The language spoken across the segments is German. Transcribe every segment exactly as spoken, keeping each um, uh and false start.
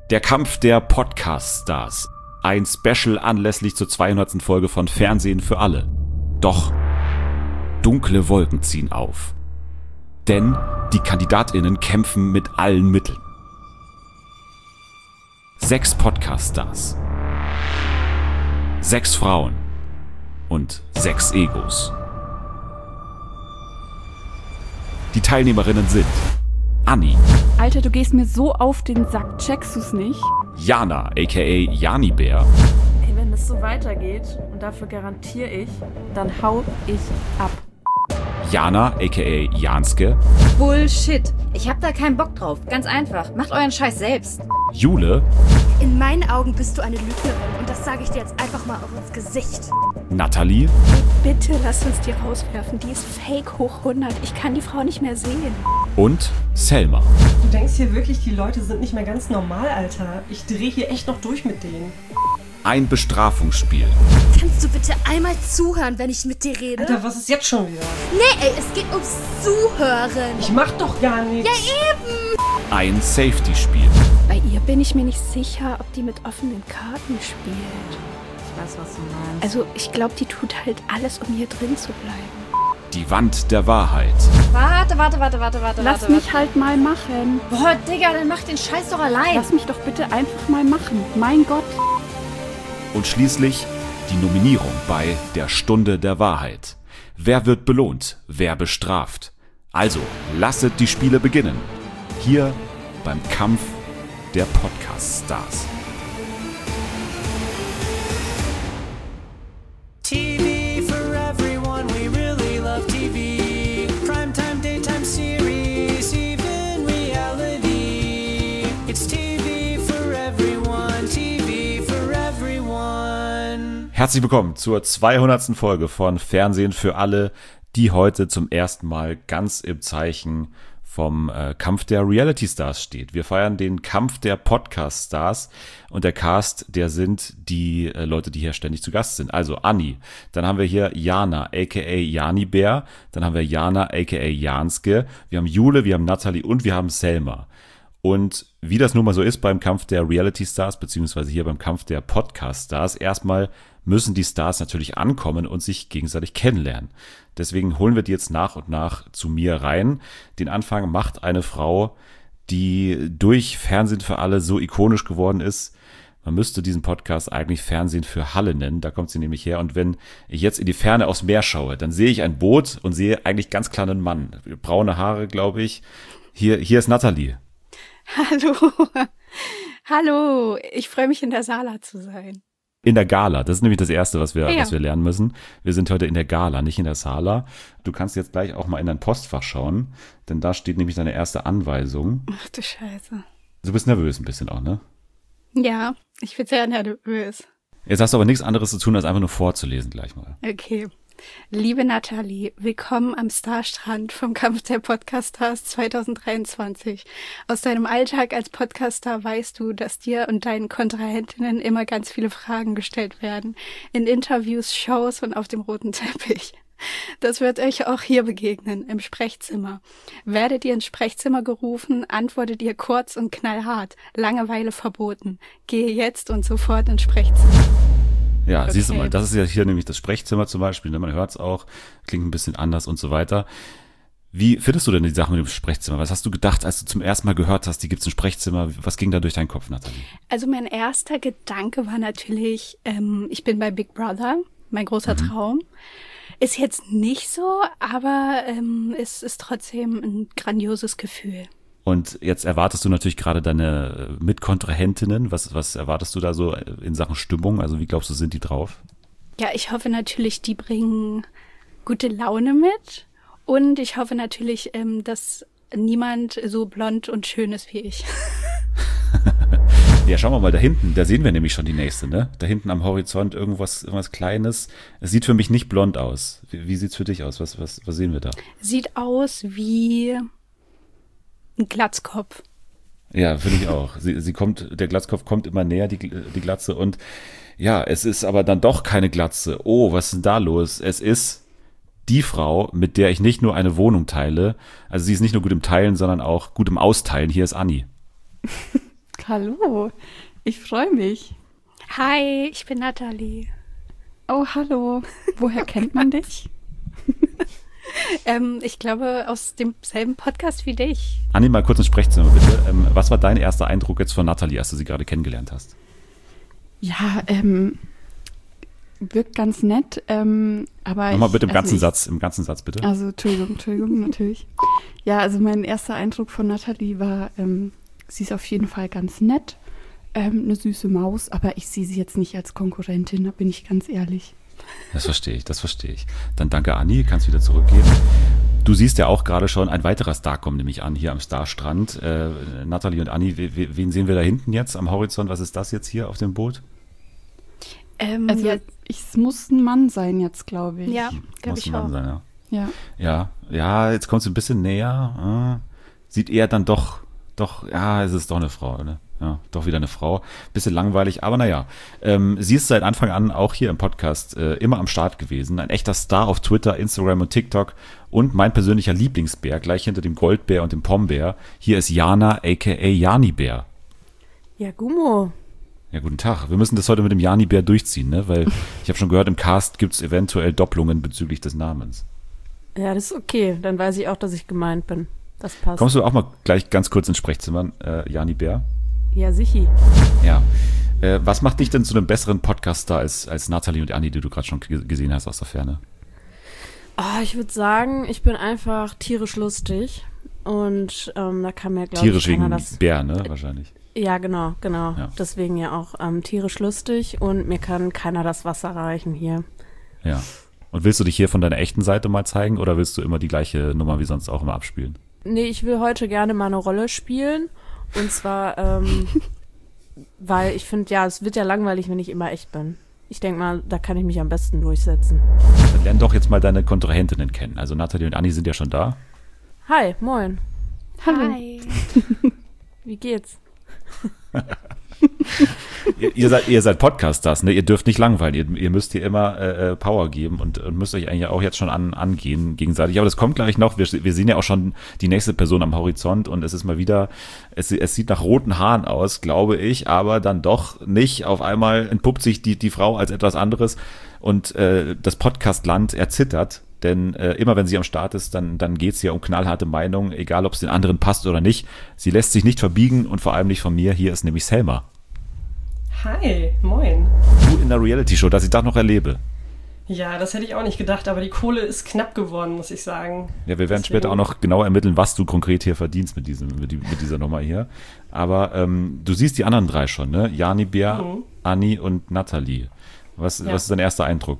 Der Kampf der Podcast-Stars. Ein Special anlässlich zur zweihundertsten Folge von Fernsehen für alle. Doch dunkle Wolken ziehen auf. Denn die KandidatInnen kämpfen mit allen Mitteln. Sechs Podcast-Stars. Sechs Frauen. Und sechs Egos. Die Teilnehmerinnen sind Anni. Alter, du gehst mir so auf den Sack, checkst du's nicht? Jana, aka Janibär. Ey, wenn das so weitergeht, und dafür garantiere ich, dann hau ich ab. Jana, aka Janske. Bullshit. Ich hab da keinen Bock drauf. Ganz einfach. Macht euren Scheiß selbst. Jule. In meinen Augen bist du eine Lügnerin und das sage ich dir jetzt einfach mal auf ins Gesicht. Nathalie. Bitte lass uns die rauswerfen. Die ist fake hoch hundert. Ich kann die Frau nicht mehr sehen. Und Selma. Du denkst hier wirklich, die Leute sind nicht mehr ganz normal, Alter. Ich drehe hier echt noch durch mit denen. Ein Bestrafungsspiel. Kannst du bitte einmal zuhören, wenn ich mit dir rede? Alter, was ist jetzt schon wieder? Nee, ey, es geht ums Zuhören. Ich mach doch gar nichts. Ja, eben. Ein Safety-Spiel. Bei ihr bin ich mir nicht sicher, ob die mit offenen Karten spielt. Ich weiß, was du meinst. Also ich glaube, die tut halt alles, um hier drin zu bleiben. Die Wand der Wahrheit. Warte, warte, warte, warte, warte, Lass warte. mich warte. halt mal machen. Boah, Digga, dann mach den Scheiß doch allein. Lass mich doch bitte einfach mal machen. Mein Gott. Und schließlich die Nominierung bei der Stunde der Wahrheit. Wer wird belohnt? Wer bestraft? Also, lasset die Spiele beginnen. Hier beim Kampf der Podcast-Stars. T V for everyone, we really love T V. Primetime, daytime series, even reality. It's T V for everyone, T V for everyone. Herzlich willkommen zur zweihundertsten Folge von Fernsehen für alle, die heute zum ersten Mal ganz im Zeichen vom äh, Kampf der Reality Stars steht. Wir feiern den Kampf der Podcast Stars und der Cast, der sind die äh, Leute, die hier ständig zu Gast sind. Also Anni, dann haben wir hier Jana, aka Janibär, dann haben wir Jana, aka Janske, wir haben Jule, wir haben Nathalie und wir haben Selma. Und wie das nun mal so ist beim Kampf der Reality Stars, beziehungsweise hier beim Kampf der Podcast Stars, erstmal müssen die Stars natürlich ankommen und sich gegenseitig kennenlernen. Deswegen holen wir die jetzt nach und nach zu mir rein. Den Anfang macht eine Frau, die durch Fernsehen für alle so ikonisch geworden ist. Man müsste diesen Podcast eigentlich Fernsehen für Halle nennen. Da kommt sie nämlich her. Und wenn ich jetzt in die Ferne aufs Meer schaue, dann sehe ich ein Boot und sehe eigentlich ganz klar einen Mann. Braune Haare, glaube ich. Hier, hier ist Nathalie. Hallo. Hallo. Ich freue mich, in der Sala zu sein. In der Gala, das ist nämlich das Erste, was wir, ja. was wir lernen müssen. Wir sind heute in der Gala, nicht in der Sala. Du kannst jetzt gleich auch mal in dein Postfach schauen, denn da steht nämlich deine erste Anweisung. Ach du Scheiße. Du bist nervös ein bisschen auch, ne? Ja, ich bin sehr nervös. Jetzt hast du aber nichts anderes zu tun, als einfach nur vorzulesen gleich mal. Okay. Liebe Nathalie, willkommen am Starstrand vom Kampf der Podcast-Stars zwanzig dreiundzwanzig. Aus deinem Alltag als Podcaster weißt du, dass dir und deinen Kontrahentinnen immer ganz viele Fragen gestellt werden. In Interviews, Shows und auf dem roten Teppich. Das wird euch auch hier begegnen, im Sprechzimmer. Werdet ihr ins Sprechzimmer gerufen, antwortet ihr kurz und knallhart. Langeweile verboten. Gehe jetzt und sofort ins Sprechzimmer. Ja, Okay. Siehst du mal, das ist ja hier nämlich das Sprechzimmer zum Beispiel, ne? Man hört es auch, klingt ein bisschen anders und so weiter. Wie findest du denn die Sache mit dem Sprechzimmer? Was hast du gedacht, als du zum ersten Mal gehört hast, die gibt's ein Sprechzimmer? Was ging da durch deinen Kopf, Nathalie? Also mein erster Gedanke war natürlich, ähm, ich bin bei Big Brother, mein großer mhm. Traum. Ist jetzt nicht so, aber ähm, es ist trotzdem ein grandioses Gefühl. Und jetzt erwartest du natürlich gerade deine Mitkontrahentinnen. Was, was erwartest du da so in Sachen Stimmung? Also wie glaubst du, sind die drauf? Ja, ich hoffe natürlich, die bringen gute Laune mit. Und ich hoffe natürlich, ähm, dass niemand so blond und schön ist wie ich. Ja, schauen wir mal da hinten. Da sehen wir nämlich schon die nächste, ne? Da hinten am Horizont irgendwas, irgendwas Kleines. Es sieht für mich nicht blond aus. Wie, wie sieht's für dich aus? Was, was, was sehen wir da? Sieht aus wie ein Glatzkopf. Ja, finde ich auch. Sie, sie kommt, der Glatzkopf kommt immer näher, die, die Glatze. Und ja, es ist aber dann doch keine Glatze. Oh, was ist denn da los? Es ist die Frau, mit der ich nicht nur eine Wohnung teile. Also sie ist nicht nur gut im Teilen, sondern auch gut im Austeilen. Hier ist Anni. hallo. Ich freue mich. Hi, ich bin Nathalie. Oh, hallo. Woher kennt man dich? ähm, ich glaube, aus demselben Podcast wie dich. Anni, mal kurz ins Sprechzimmer, bitte. Ähm, was war dein erster Eindruck jetzt von Nathalie, als du sie gerade kennengelernt hast? Ja, ähm, wirkt ganz nett, ähm, aber Nochmal ich, bitte im also ganzen ich, Satz, im ganzen Satz, bitte. Also, Entschuldigung, Entschuldigung, natürlich. Ja, also mein erster Eindruck von Nathalie war, ähm, sie ist auf jeden Fall ganz nett, ähm, eine süße Maus, aber ich sehe sie jetzt nicht als Konkurrentin, da bin ich ganz ehrlich. Das verstehe ich, das verstehe ich. Dann danke, Anni, kannst wieder zurückgehen. Du siehst ja auch gerade schon, ein weiterer Star kommt nämlich an, hier am Starstrand. Äh, Nathalie und Anni, we- wen sehen wir da hinten jetzt am Horizont? Was ist das jetzt hier auf dem Boot? Ähm, Also, ja, ich, es muss ein Mann sein jetzt, glaube ich. ja glaube Muss ich ein Mann auch. sein, ja. Ja. Ja, ja, jetzt kommt sie ein bisschen näher. Äh, sieht eher dann doch, doch, ja, es ist doch eine Frau, ne? Ja, doch wieder eine Frau. Bisschen langweilig, aber naja. Ähm, sie ist seit Anfang an auch hier im Podcast äh, immer am Start gewesen. Ein echter Star auf Twitter, Instagram und TikTok. Und mein persönlicher Lieblingsbär, gleich hinter dem Goldbär und dem Pombeer. Hier ist Jana, aka Janibär. Ja, Gummo. Ja, guten Tag. Wir müssen das heute mit dem Janibär durchziehen, ne? Weil ich habe schon gehört, im Cast gibt es eventuell Doppelungen bezüglich des Namens. Ja, das ist okay. Dann weiß ich auch, dass ich gemeint bin. Das passt. Kommst du auch mal gleich ganz kurz ins Sprechzimmer, äh, Janibär? Ja, sichi. Ja. Äh, was macht dich denn zu einem besseren Podcaster als, als Nathalie und Anni, die du gerade schon g- gesehen hast aus der Ferne? Oh, ich würde sagen, ich bin einfach tierisch lustig. Und ähm, da kann mir, glaube ich, Tierisch keiner wegen das... Bär, ne? Wahrscheinlich. Ja, genau, genau. Ja. Deswegen ja auch ähm, tierisch lustig. Und mir kann keiner das Wasser reichen hier. Ja. Und willst du dich hier von deiner echten Seite mal zeigen oder willst du immer die gleiche Nummer wie sonst auch immer abspielen? Nee, ich will heute gerne mal eine Rolle spielen. Und zwar, ähm, weil ich finde, ja, es wird ja langweilig, wenn ich immer echt bin. Ich denke mal, da kann ich mich am besten durchsetzen. Dann lern doch jetzt mal deine Kontrahentinnen kennen. Also Nathalie und Anni sind ja schon da. Hi, moin. Hi. Wie geht's? ihr, ihr seid, ihr seid Podcasters, ne? Ihr dürft nicht langweilen. Ihr, ihr müsst hier immer äh, Power geben und, und müsst euch eigentlich auch jetzt schon an, angehen gegenseitig. Aber das kommt gleich noch. Wir, wir sehen ja auch schon die nächste Person am Horizont und es ist mal wieder, es, es sieht nach roten Haaren aus, glaube ich, aber dann doch nicht. Auf einmal entpuppt sich die, die Frau als etwas anderes und äh, das Podcastland erzittert. Denn äh, immer wenn sie am Start ist, dann, dann geht es ja um knallharte Meinungen, egal ob es den anderen passt oder nicht. Sie lässt sich nicht verbiegen und vor allem nicht von mir. Hier ist nämlich Selma. Hi, moin. Du in der Reality-Show, dass ich das noch erlebe. Ja, das hätte ich auch nicht gedacht, aber die Kohle ist knapp geworden, muss ich sagen. Ja, wir werden Deswegen- später auch noch genau ermitteln, was du konkret hier verdienst mit, diesem, mit, die, mit dieser Nummer hier. Aber ähm, du siehst die anderen drei schon, ne? Janibär, Mhm. Anni und Nathalie. Was, Ja. was ist dein erster Eindruck?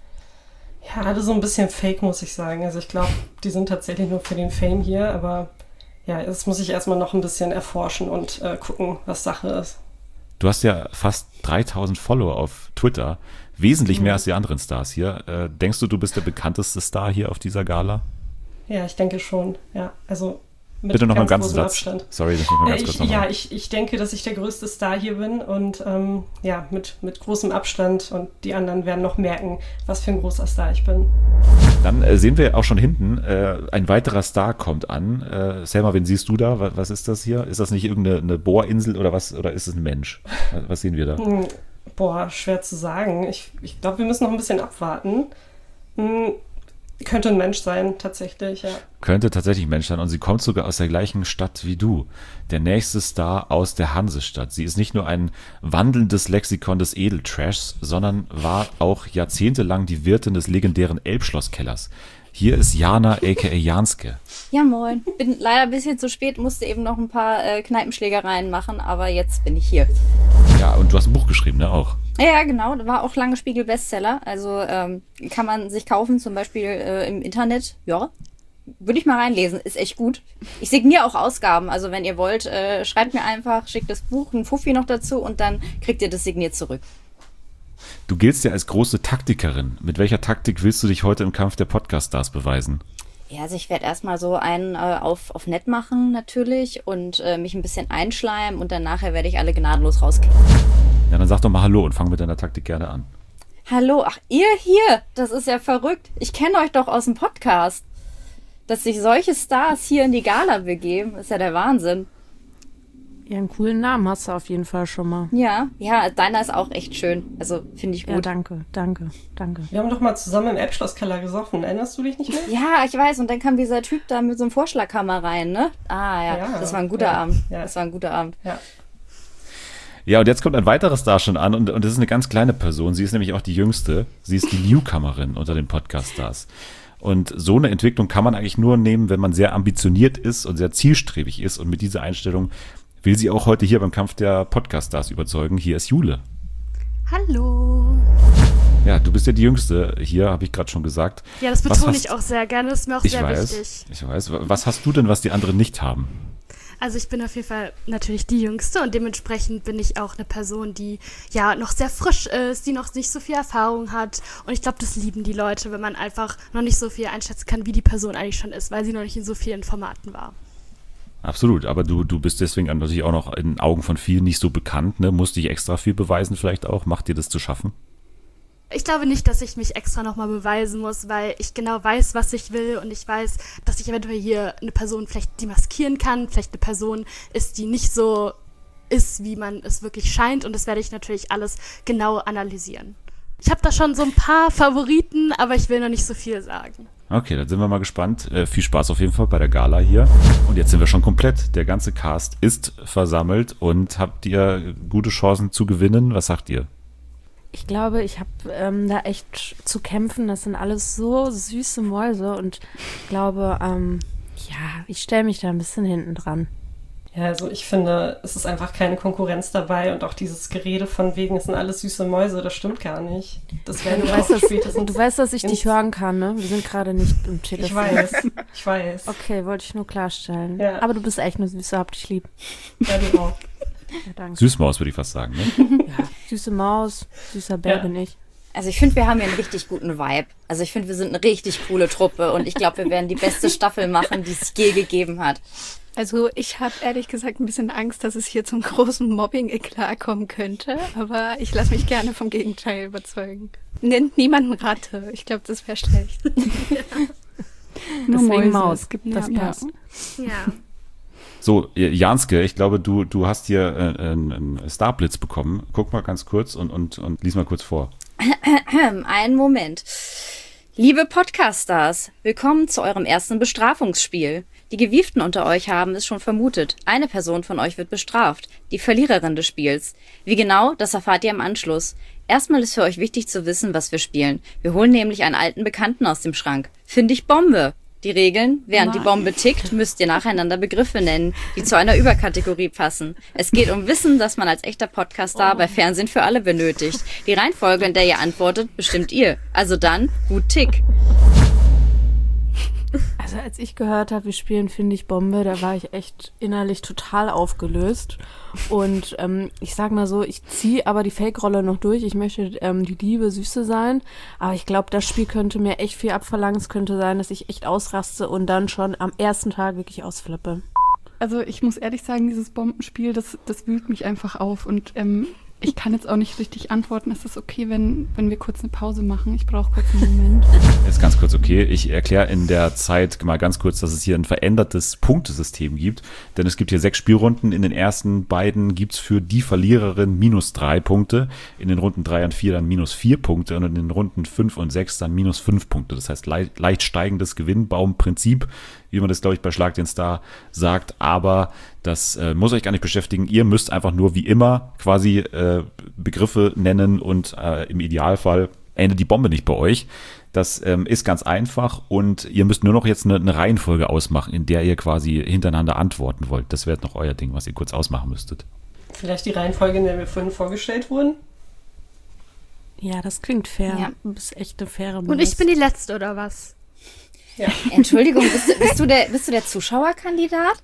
Ja, alle so ein bisschen fake, muss ich sagen. Also ich glaube, die sind tatsächlich nur für den Fame hier, aber ja, das muss ich erstmal noch ein bisschen erforschen und äh, gucken, was Sache ist. Du hast ja fast dreitausend Follower auf Twitter. Wesentlich mehr Mhm. als die anderen Stars hier. Äh, denkst du, du bist der bekannteste Star hier auf dieser Gala? Ja, ich denke schon. Ja, also mit Bitte noch mal einen ganz ganzen großem Satz. Abstand. Sorry, das muss man Äh, ganz ich, kurz noch ja, machen. ich, ich denke, dass ich der größte Star hier bin und ähm, ja, mit, mit großem Abstand und die anderen werden noch merken, was für ein großer Star ich bin. Dann äh, sehen wir auch schon hinten, äh, ein weiterer Star kommt an. Äh, Selma, wen siehst du da? Was, was ist das hier? Ist das nicht irgendeine eine Bohrinsel oder was? Oder ist es ein Mensch? Was, was sehen wir da? Hm, Boah, schwer zu sagen. Ich, ich glaube, wir müssen noch ein bisschen abwarten. Hm, könnte ein Mensch sein, tatsächlich, ja. Könnte tatsächlich ein Mensch sein und sie kommt sogar aus der gleichen Stadt wie du. Der nächste Star aus der Hansestadt. Sie ist nicht nur ein wandelndes Lexikon des Edeltrashs, sondern war auch jahrzehntelang die Wirtin des legendären Elbschlosskellers. Hier ist Jana, aka Janske. Ja, moin. Bin leider ein bisschen zu spät, musste eben noch ein paar äh, Kneipenschlägereien machen, aber jetzt bin ich hier. Ja, und du hast ein Buch geschrieben, ne, auch. Ja, ja, genau. War auch lange Spiegel-Bestseller. Also ähm, kann man sich kaufen, zum Beispiel äh, im Internet. Ja, würde ich mal reinlesen. Ist echt gut. Ich signiere auch Ausgaben. Also wenn ihr wollt, äh, schreibt mir einfach, schickt das Buch, ein Fuffi noch dazu und dann kriegt ihr das signiert zurück. Du giltst ja als große Taktikerin. Mit welcher Taktik willst du dich heute im Kampf der Podcast-Stars beweisen? Ja, also ich werde erstmal so einen äh, auf, auf nett machen natürlich und äh, mich ein bisschen einschleimen und dann nachher werde ich alle gnadenlos rauskicken. Ja, dann sag doch mal Hallo und fang mit deiner Taktik gerne an. Hallo, ach ihr hier, das ist ja verrückt. Ich kenne euch doch aus dem Podcast. Dass sich solche Stars hier in die Gala begeben, ist ja der Wahnsinn. Ja, einen coolen Namen hast du auf jeden Fall schon mal. Ja, ja, deiner ist auch echt schön. Also finde ich gut. Ja, danke, danke, danke. Wir haben doch mal zusammen im Elbschlosskeller gesoffen. Erinnerst du dich nicht mehr? Ja, ich weiß. Und dann kam dieser Typ da mit so einem Vorschlaghammer rein, ne? Ah ja, Ja, das war ein guter ja, Abend. ja. Das war ein guter Abend. Ja. Ja, und jetzt kommt ein weiteres Star schon an und, und das ist eine ganz kleine Person. Sie ist nämlich auch die jüngste. Sie ist die Newcomerin unter den Podcast-Stars. Und so eine Entwicklung kann man eigentlich nur nehmen, wenn man sehr ambitioniert ist und sehr zielstrebig ist. Und mit dieser Einstellung will sie auch heute hier beim Kampf der Podcast-Stars überzeugen. Hier ist Jule. Hallo. Ja, du bist ja die Jüngste hier, habe ich gerade schon gesagt. Ja, das Was betone hast- ich auch sehr gerne. Das ist mir auch Ich sehr weiß, wichtig. ich weiß. Was hast du denn, was die anderen nicht haben? Also ich bin auf jeden Fall natürlich die Jüngste und dementsprechend bin ich auch eine Person, die ja noch sehr frisch ist, die noch nicht so viel Erfahrung hat. Und ich glaube, das lieben die Leute, wenn man einfach noch nicht so viel einschätzen kann, wie die Person eigentlich schon ist, weil sie noch nicht in so vielen Formaten war. Absolut, aber du, du bist deswegen natürlich auch noch in den Augen von vielen nicht so bekannt, ne? Musst dich extra viel beweisen vielleicht auch. Macht dir das zu schaffen? Ich glaube nicht, dass ich mich extra nochmal beweisen muss, weil ich genau weiß, was ich will und ich weiß, dass ich eventuell hier eine Person vielleicht demaskieren kann, vielleicht eine Person ist, die nicht so ist, wie man es wirklich scheint und das werde ich natürlich alles genau analysieren. Ich habe da schon so ein paar Favoriten, aber ich will noch nicht so viel sagen. Okay, dann sind wir mal gespannt. Äh, viel Spaß auf jeden Fall bei der Gala hier. Und jetzt sind wir schon komplett. Der ganze Cast ist versammelt und habt ihr gute Chancen zu gewinnen? Was sagt ihr? Ich glaube, ich habe ähm, da echt zu kämpfen. Das sind alles so süße Mäuse und ich glaube, ähm, ja, ich stelle mich da ein bisschen hinten dran. Ja, also ich finde, es ist einfach keine Konkurrenz dabei und auch dieses Gerede von wegen, es sind alles süße Mäuse, das stimmt gar nicht. Das werden Du wir weißt, auch dass, spätestens... du weißt, dass ich dich hören kann, ne? Wir sind gerade nicht im Telefon. Ich weiß, ich weiß. Okay, wollte ich nur klarstellen. Ja. Aber du bist echt eine Süße, hab dich lieb. Ja, du auch. Ja, danke. Süßmaus würde ich fast sagen, ne? Ja, süße Maus, süßer Bär Ja. bin ich. Also ich finde, wir haben hier einen richtig guten Vibe. Also ich finde, wir sind eine richtig coole Truppe und ich glaube, wir werden die beste Staffel machen, die es je gegeben hat. Also ich habe ehrlich gesagt ein bisschen Angst, dass es hier zum großen Mobbing-Eklat kommen könnte, aber ich lasse mich gerne vom Gegenteil überzeugen. Nennt niemanden Ratte, ich glaube, das wäre schlecht. Nur Deswegen Mäuse. Maus. Es gibt Das ja, passt. Ja. So, Janske, ich glaube, du, du hast hier äh, einen Starblitz bekommen. Guck mal ganz kurz und, und, und lies mal kurz vor. Einen Moment. Liebe Podcast-Stars, willkommen zu eurem ersten Bestrafungsspiel. Die Gewieften unter euch haben es schon vermutet. Eine Person von euch wird bestraft. Die Verliererin des Spiels. Wie genau, das erfahrt ihr im Anschluss. Erstmal ist für euch wichtig zu wissen, was wir spielen. Wir holen nämlich einen alten Bekannten aus dem Schrank. Finde ich Bombe. Die Regeln: Während die Bombe tickt, müsst ihr nacheinander Begriffe nennen, die zu einer Überkategorie passen. Es geht um Wissen, das man als echter Podcaster bei Fernsehen für alle benötigt. Die Reihenfolge, in der ihr antwortet, bestimmt ihr. Also dann, gut Tick. Also als ich gehört habe, wir spielen Finde ich Bombe, da war ich echt innerlich total aufgelöst. Und ähm, ich sag mal so, ich ziehe aber die Fake-Rolle noch durch. Ich möchte ähm, die liebe Süße sein. Aber ich glaube, das Spiel könnte mir echt viel abverlangen. Es könnte sein, dass ich echt ausraste und dann schon am ersten Tag wirklich ausflippe. Also ich muss ehrlich sagen, dieses Bombenspiel, das, das wühlt mich einfach auf. Und ähm, ich kann jetzt auch nicht richtig antworten. Ist es okay, wenn, wenn wir kurz eine Pause machen? Ich brauche kurz einen Moment. Ist ganz kurz okay. Ich erkläre in der Zeit mal ganz kurz, dass es hier ein verändertes Punktesystem gibt. Denn es gibt hier sechs Spielrunden. In den ersten beiden gibt's für die Verliererin minus drei Punkte. In den Runden drei und vier dann minus vier Punkte. Und in den Runden fünf und sechs dann minus fünf Punkte. Das heißt, leicht, leicht steigendes Gewinnbaumprinzip, wie man das, glaube ich, bei Schlag den Star sagt. Aber das äh, muss euch gar nicht beschäftigen. Ihr müsst einfach nur wie immer quasi äh, Begriffe nennen und äh, im Idealfall endet die Bombe nicht bei euch. Das ähm, ist ganz einfach und ihr müsst nur noch jetzt eine, eine Reihenfolge ausmachen, in der ihr quasi hintereinander antworten wollt. Das wäre noch euer Ding, was ihr kurz ausmachen müsstet. Vielleicht die Reihenfolge, in der wir vorhin vorgestellt wurden? Ja, das klingt fair. Ja. Du bist echt eine faire Und ich bin die Letzte, oder was? Ja. Entschuldigung, bist du, bist du der, bist du der Zuschauerkandidat?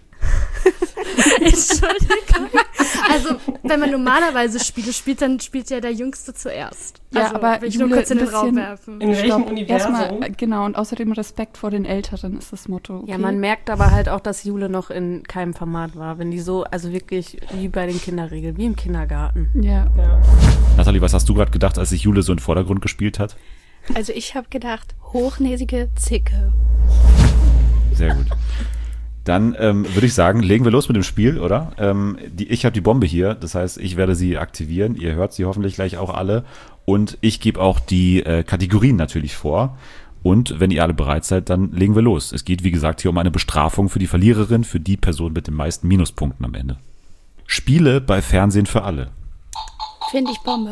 Entschuldigung. Also, wenn man normalerweise Spiele spielt, dann spielt ja der Jüngste zuerst. Ja, Also, aber will ich nur Jule, kurz in den ein Raum bisschen- werfen. In welchem Stopp. Universum? Erstmal, äh, genau, und außerdem Respekt vor den Älteren ist das Motto. Okay? Ja, man merkt aber halt auch, dass Jule noch in keinem Format war. Wenn die so, also wirklich wie bei den Kinderregeln, wie im Kindergarten. Ja. Ja. Nathalie, was hast du gerade gedacht, als sich Jule so in den Vordergrund gespielt hat? Also ich habe gedacht, hochnäsige Zicke. Sehr gut. Dann ähm, würde ich sagen, legen wir los mit dem Spiel, oder? Ähm, die, ich habe die Bombe hier, das heißt, ich werde sie aktivieren. Ihr hört sie hoffentlich gleich auch alle. Und ich gebe auch die äh, Kategorien natürlich vor. Und wenn ihr alle bereit seid, dann legen wir los. Es geht, wie gesagt, hier um eine Bestrafung für die Verliererin, für die Person mit den meisten Minuspunkten am Ende. Spiele bei Fernsehen für alle. Finde ich Bombe.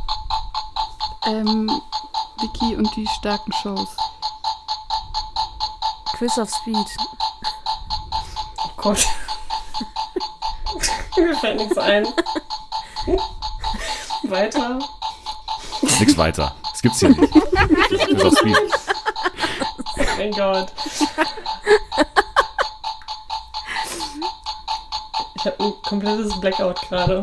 Ähm, Vicky und die starken Shows. Quiz of Speed. Oh Gott. Mir fällt nichts ein. Weiter. Nix weiter. Das gibt's hier nicht. Quiz of Speed. Oh mein Gott. Ich habe ein komplettes Blackout gerade.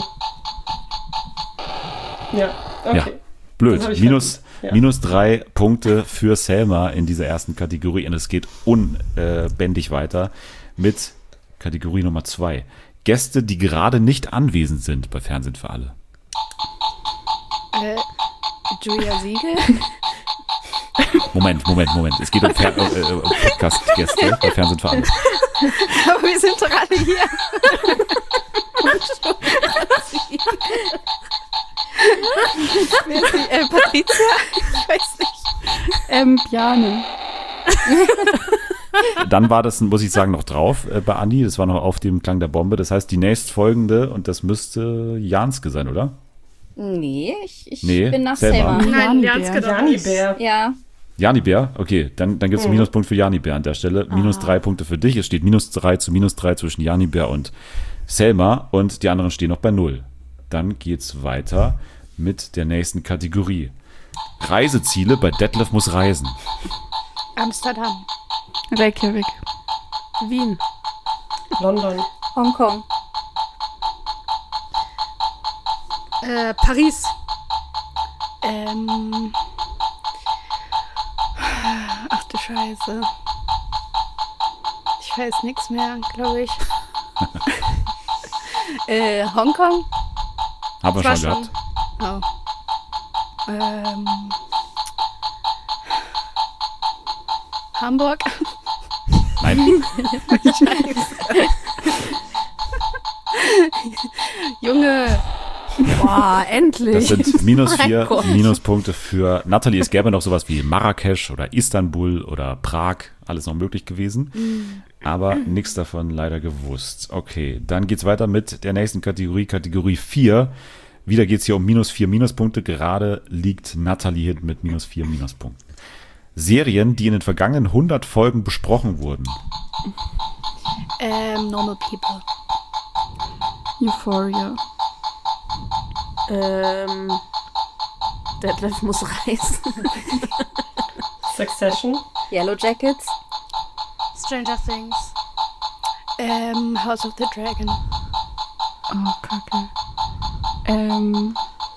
Ja, okay. Ja, blöd. Das hab ich Minus, vergessen. Ja. minus drei Punkte für Selma in dieser ersten Kategorie. Und es geht unbändig weiter mit Kategorie Nummer zwei. Gäste, die gerade nicht anwesend sind bei Fernsehen für alle. Äh, Julia Siegel? Moment, Moment, Moment. Es geht um, Fer- äh, äh, um Podcast-Gäste bei Fernsehen für alle. Aber wir sind doch alle hier. Wer ist die? Äh, Patricia? Ich weiß nicht. Ähm, Bjarne. Dann war das, muss ich sagen, noch drauf äh, bei Andi. Das war noch auf dem Klang der Bombe. Das heißt, die nächstfolgende, und das müsste Janske sein, oder? Nee, ich, ich Nee, bin nach Selma. Selma. Nein, Janibär. Janske doch Jani nicht. Bär. Ja, Janibär, okay, dann, dann gibt es einen Minuspunkt für Janibär an der Stelle. Minus drei Punkte für dich. Es steht minus drei zu minus drei zwischen Janibär und Selma und die anderen stehen noch bei null. Dann geht's weiter mit der nächsten Kategorie. Reiseziele bei Detlef muss reisen. Amsterdam. Reykjavik. Wien. London. Hongkong. Äh, Paris. Ähm. Ach du Scheiße. Ich weiß nichts mehr, glaube ich. äh, Hongkong? Haben wir war schon schon. gehabt. Oh. Ähm. Hamburg? Nein, Junge! Boah, das endlich. sind minus Mein vier Gott. Minuspunkte für Nathalie. Es gäbe noch sowas wie Marrakesch oder Istanbul oder Prag. Alles noch möglich gewesen. Aber nichts davon leider gewusst. Okay, dann geht's weiter mit der nächsten Kategorie, Kategorie vier. Wieder geht's hier um minus vier Minuspunkte. Gerade liegt Nathalie hinten mit minus vier Minuspunkten. Serien, die in den vergangenen hundert Folgen besprochen wurden. Ähm, Normal People. Euphoria. Ähm, Detlef muss reisen. Succession. Yellow Jackets. Stranger Things. Ähm, House of the Dragon. Oh, Kacke. Ähm.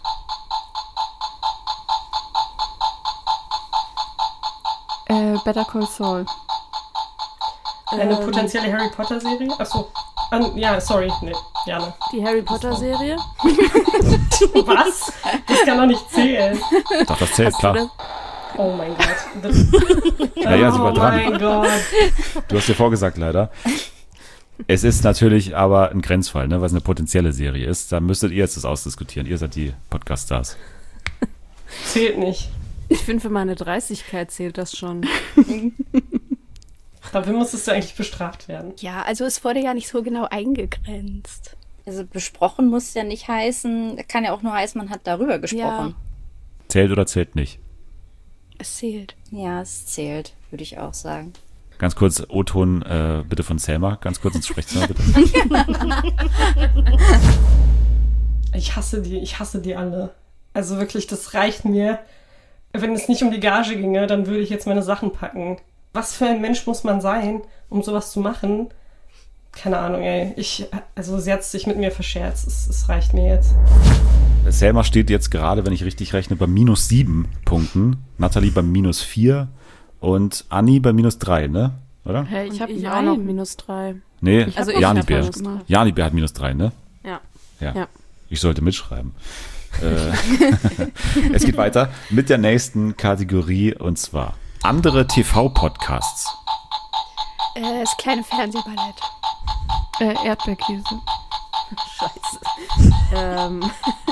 Äh, Better Call Saul. Eine Ähm, potenzielle Harry Potter Serie? Achso. An, ja, sorry. Nee, Jana. Die Harry Potter Serie. Was? Das kann doch nicht zählen. Doch, das zählt, klar. Oh mein Gott. Das, Ja, ja, sie war oh dran. mein Gott. Du hast dir vorgesagt, leider. Es ist natürlich aber ein Grenzfall, ne, weil es eine potenzielle Serie ist. Da müsstet ihr jetzt das ausdiskutieren. Ihr seid die Podcast-Stars. Zählt nicht. Ich finde, für meine Dreistigkeit zählt das schon. Dafür musstest du eigentlich bestraft werden. Ja, also es wurde ja nicht so genau eingegrenzt. Also besprochen muss ja nicht heißen, kann ja auch nur heißen, man hat darüber gesprochen. Zählt oder zählt nicht? Es zählt. Ja, es zählt, würde ich auch sagen. Ganz kurz, O-Ton äh, bitte von Selma. Ganz kurz ins Sprechzimmer, bitte. Ich hasse die, ich hasse die alle. Also wirklich, das reicht mir. Wenn es nicht um die Gage ginge, dann würde ich jetzt meine Sachen packen. Was für ein Mensch muss man sein, um sowas zu machen? Keine Ahnung, ey. Ich, also sie hat sich mit mir verscherzt. Es, es reicht mir jetzt. Selma steht jetzt gerade, wenn ich richtig rechne, bei minus sieben Punkten. Nathalie bei minus vier und Anni bei minus drei, ne? Oder? Hey, ich habe ich auch noch minus drei. Nee, Ich Also hab ich Jani hab Bär. minus drei. Jani Bär hat minus drei, ne? Ja. Ja. Ja. Ich sollte mitschreiben. Äh, es geht weiter mit der nächsten Kategorie und zwar andere T V-Podcasts. Äh, das kleine Fernsehballett. Äh, Erdbeerkäse. Scheiße. ähm.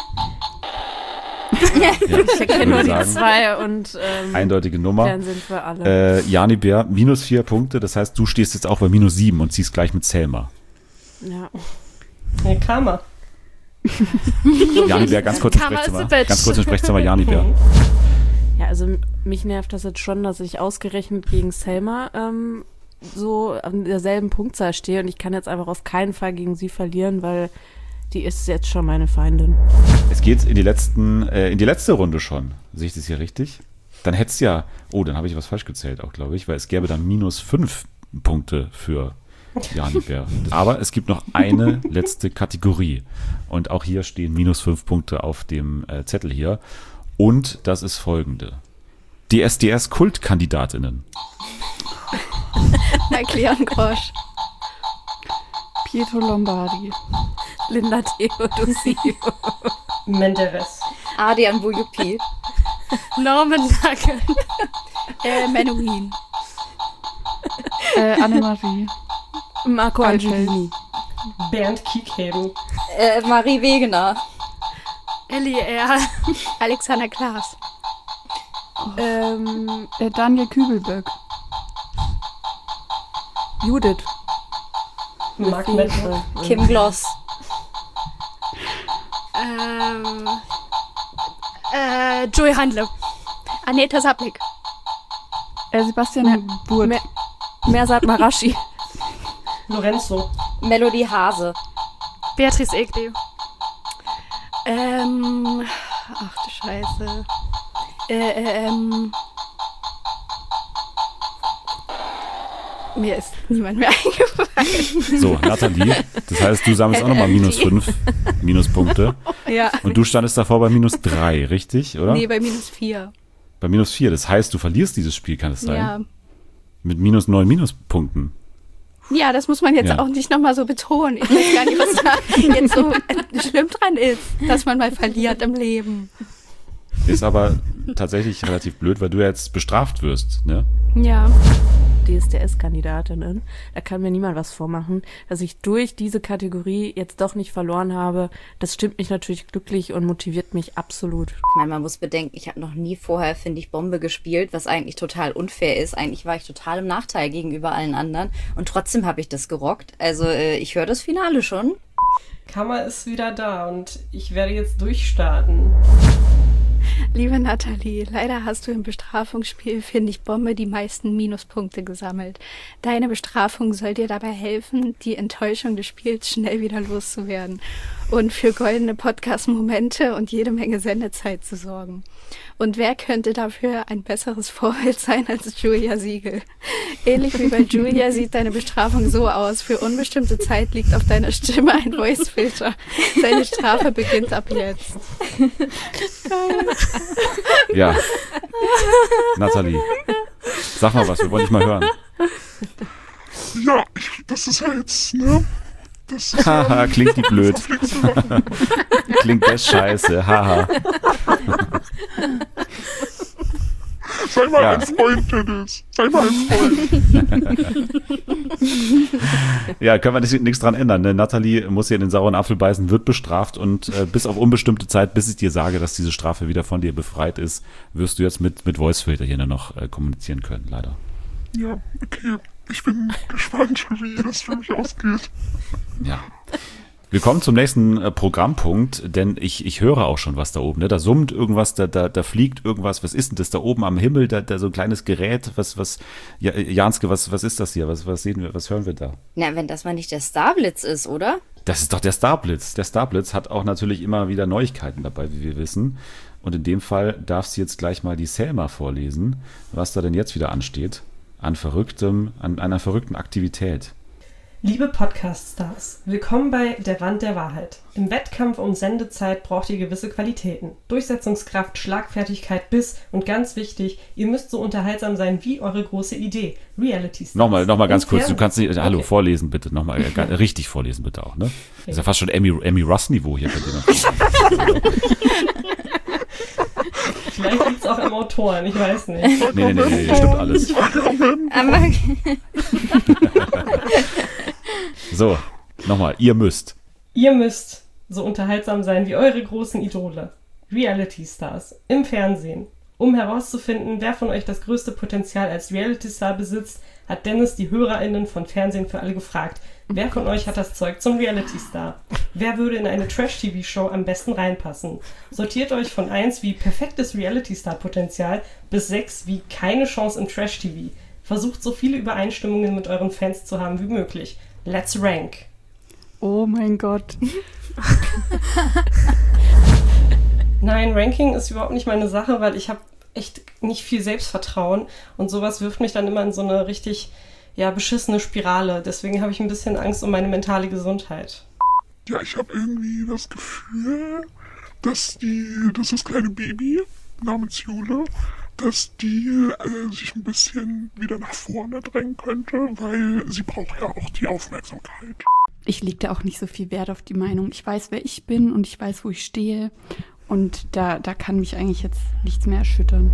Ja, Ich erkenne nur würde die sagen, zwei und ähm, eindeutige Nummer. Fernsehen für alle. Äh, Jani Bär, minus vier Punkte. Das heißt, du stehst jetzt auch bei minus sieben und ziehst gleich mit Selma. Ja. Nee, Karma. Jani Bär, ganz kurz im Karma is a Sprechzimmer. bitch. Ganz kurz im Sprechzimmer, Jani Bär. Ja, also m- mich nervt das jetzt schon, dass ich ausgerechnet gegen Selma ähm, so an derselben Punktzahl stehe und ich kann jetzt einfach auf keinen Fall gegen sie verlieren, weil die ist jetzt schon meine Feindin. Es geht in die letzten, äh, in die letzte Runde schon. Sehe ich das hier richtig? Dann hätt's ja, oh, dann habe ich was falsch gezählt auch, glaube ich, weil es gäbe dann minus fünf Punkte für Jani Bär. Aber es gibt noch eine letzte Kategorie. Und auch hier stehen minus fünf Punkte auf dem äh, Zettel hier. Und das ist folgende. Die S D S-Kultkandidatinnen. Erklären Grosch. Pietro Lombardi. Linda Theodosi. Menderes. Adrian Bojupi. Norman Nagel. Äh, Menuhin. Äh, Annemarie. Marco Angelini. Bernd Kiekheden. Äh, Marie Wegener. Ellie R. Alexander Klaas. Ähm, Äh, Daniel Kübelböck. Judith. Mark Mettler. Kim Gloss. Ähm. Äh, Joey Handle. Aneta Saplik. Äh, Sebastian Burt. Mer- Mersat Marashi. Lorenzo. Melody Hase. Beatrice Egli. Ähm. Ach du Scheiße. Äh, äh, ähm. Mir ist niemand mehr eingefallen. So, Nathalie, das heißt, du sammelst auch nochmal minus fünf Minuspunkte. Ja. Und du standest davor bei minus drei, richtig, oder? Nee, bei minus vier. Bei minus vier. Das heißt, du verlierst dieses Spiel, kann es sein? Ja. Mit minus neun Minuspunkten. Ja, das muss man jetzt Ja. auch nicht nochmal so betonen. Ich weiß gar nicht, was da jetzt so schlimm dran ist, dass man mal verliert im Leben. Ist aber tatsächlich relativ blöd, weil du jetzt bestraft wirst, ne? Ja. D S D S-Kandidatinnen. Da kann mir niemand was vormachen. Dass ich durch diese Kategorie jetzt doch nicht verloren habe, das stimmt mich natürlich glücklich und motiviert mich absolut. Ich meine, man muss bedenken, ich habe noch nie vorher, finde ich, Bombe gespielt, was eigentlich total unfair ist. Eigentlich war ich total im Nachteil gegenüber allen anderen und trotzdem habe ich das gerockt. Also äh, ich höre das Finale schon. Karma ist wieder da und ich werde jetzt durchstarten. Liebe Nathalie, leider hast du im Bestrafungsspiel Finde ich Bombe die meisten Minuspunkte gesammelt. Deine Bestrafung soll dir dabei helfen, die Enttäuschung des Spiels schnell wieder loszuwerden und für goldene Podcast-Momente und jede Menge Sendezeit zu sorgen. Und wer könnte dafür ein besseres Vorbild sein als Julia Siegel? Ähnlich wie bei Julia sieht deine Bestrafung so aus. Für unbestimmte Zeit liegt auf deiner Stimme ein Voice-Filter. Deine Strafe beginnt ab jetzt. Ja. Nathalie, sag mal was, wir wollen dich mal hören. Ja, ich, das ist ja jetzt, ne? Das ist Haha, klingt die blöd. Klingt das scheiße, haha. Sei mal Ja. ein Freund, Dennis. Sei mal ein Freund. Ja, können wir nichts dran ändern. Ne? Nathalie muss hier in den sauren Apfel beißen, wird bestraft und äh, bis auf unbestimmte Zeit, bis ich dir sage, dass diese Strafe wieder von dir befreit ist, wirst du jetzt mit, mit Voicefilter hier nur noch äh, kommunizieren können, leider. Ja, okay. Ich bin gespannt, wie das für mich ausgeht. Ja. Wir kommen zum nächsten äh, Programmpunkt, denn ich, ich höre auch schon was da oben. Ne? Da summt irgendwas, da, da, da fliegt irgendwas. Was ist denn das da oben am Himmel? Da, da so ein kleines Gerät. Was, was, ja, Janske, was, was ist das hier? Was, was sehen wir, was hören wir da? Na, wenn das mal nicht der Starblitz ist, oder? Das ist doch der Starblitz. Der Starblitz hat auch natürlich immer wieder Neuigkeiten dabei, wie wir wissen. Und in dem Fall darf sie jetzt gleich mal die Selma vorlesen, was da denn jetzt wieder ansteht. An verrücktem, an einer verrückten Aktivität. Liebe Podcast-Stars, willkommen bei Der Rand der Wahrheit. Im Wettkampf um Sendezeit braucht ihr gewisse Qualitäten. Durchsetzungskraft, Schlagfertigkeit, Biss und ganz wichtig, ihr müsst so unterhaltsam sein wie eure große Idee. Reality Stars. Nochmal, nochmal ganz Und kurz. Du Fernsehen. kannst nicht, hallo, Okay. vorlesen bitte. Nochmal, äh, ga- richtig vorlesen bitte auch, ne? Das ist ja fast schon Emmy, Emmy Russ-Niveau hier bei dir. Vielleicht liegt es auch am Autoren, ich weiß nicht. Nee, nee, nee, nee, stimmt alles. Aber So, nochmal, ihr müsst. Ihr müsst so unterhaltsam sein wie eure großen Idole, Reality-Stars, im Fernsehen. Um herauszufinden, wer von euch das größte Potenzial als Reality-Star besitzt, hat Dennis die HörerInnen von Fernsehen für alle gefragt. Wer von euch hat das Zeug zum Reality-Star? Wer würde in eine Trash-T V-Show am besten reinpassen? Sortiert euch von eins wie perfektes Reality-Star-Potenzial bis sechs wie keine Chance im Trash-T V. Versucht so viele Übereinstimmungen mit euren Fans zu haben wie möglich. Let's rank. Oh mein Gott. Nein, Ranking ist überhaupt nicht meine Sache, weil ich habe echt nicht viel Selbstvertrauen und sowas wirft mich dann immer in so eine richtig, ja, beschissene Spirale. Deswegen habe ich ein bisschen Angst um meine mentale Gesundheit. Ja, ich habe irgendwie das Gefühl, dass die, dass das kleine Baby namens Jule, dass die äh, sich ein bisschen wieder nach vorne drängen könnte, weil sie braucht ja auch die Aufmerksamkeit. Ich lege da auch nicht so viel Wert auf die Meinung. Ich weiß, wer ich bin und ich weiß, wo ich stehe. Und da, da kann mich eigentlich jetzt nichts mehr erschüttern.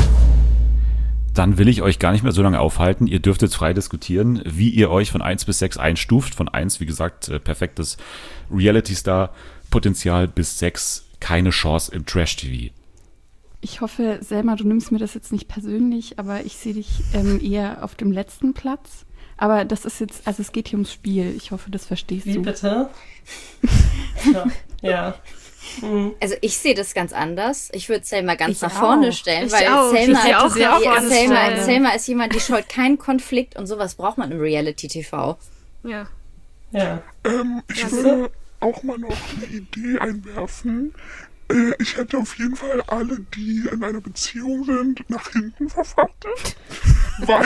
Dann will ich euch gar nicht mehr so lange aufhalten. Ihr dürft jetzt frei diskutieren, wie ihr euch von eins bis sechs einstuft. Von eins, wie gesagt, äh, perfektes Reality-Star-Potenzial bis sechs, keine Chance im Trash-T V. Ich hoffe, Selma, du nimmst mir das jetzt nicht persönlich, aber ich sehe dich ähm, eher auf dem letzten Platz. Aber das ist jetzt, also es geht hier ums Spiel. Ich hoffe, das verstehst Wie du. bitte? ja. ja. Mhm. Also ich sehe das ganz anders. Ich würde Selma ganz Ich nach auch. vorne stellen, Ich weil auch. Selma, Ich sehe auch ja, nach vorne Selma, stellen. Selma ist jemand, die scheut keinen Konflikt und sowas braucht man im Reality-T V. Ja. Ja. Ähm, ich Was? würde auch mal noch eine Idee einwerfen. Äh, ich hätte auf jeden Fall alle, die in einer Beziehung sind, nach hinten verfrachtet. weil,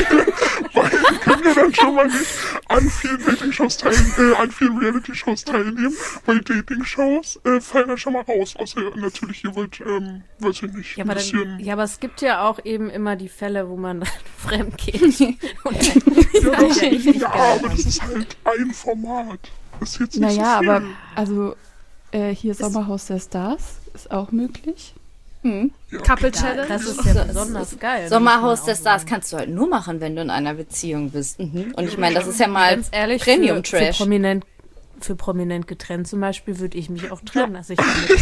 weil wir können ja dann schon mal nicht an vielen Dating-Shows teilnehmen, äh, an vielen Reality-Shows teilnehmen, weil Dating-Shows äh, fallen dann schon mal raus. Außer natürlich, ihr wollt, ähm, weiß ich nicht, Ja ein aber, bisschen... dann, ja, aber es gibt ja auch eben immer die Fälle, wo man dann fremd geht. Und ja, das, ja richtig ja geil. aber das ist halt ein Format. Das ist jetzt nicht Naja, so viel. aber also äh, hier Sommerhaus der Stars ist auch möglich. Hm. Couple Ja, Challenge. das ist ja besonders geil. Sommerhaus muss man der auch Stars sagen. kannst du halt nur machen, wenn du in einer Beziehung bist. Mhm. Und ich meine, das ist ja mal Ganz ehrlich, für, für, Premium-Trash. prominent, für prominent getrennt zum Beispiel würde ich mich auch trennen. Also ich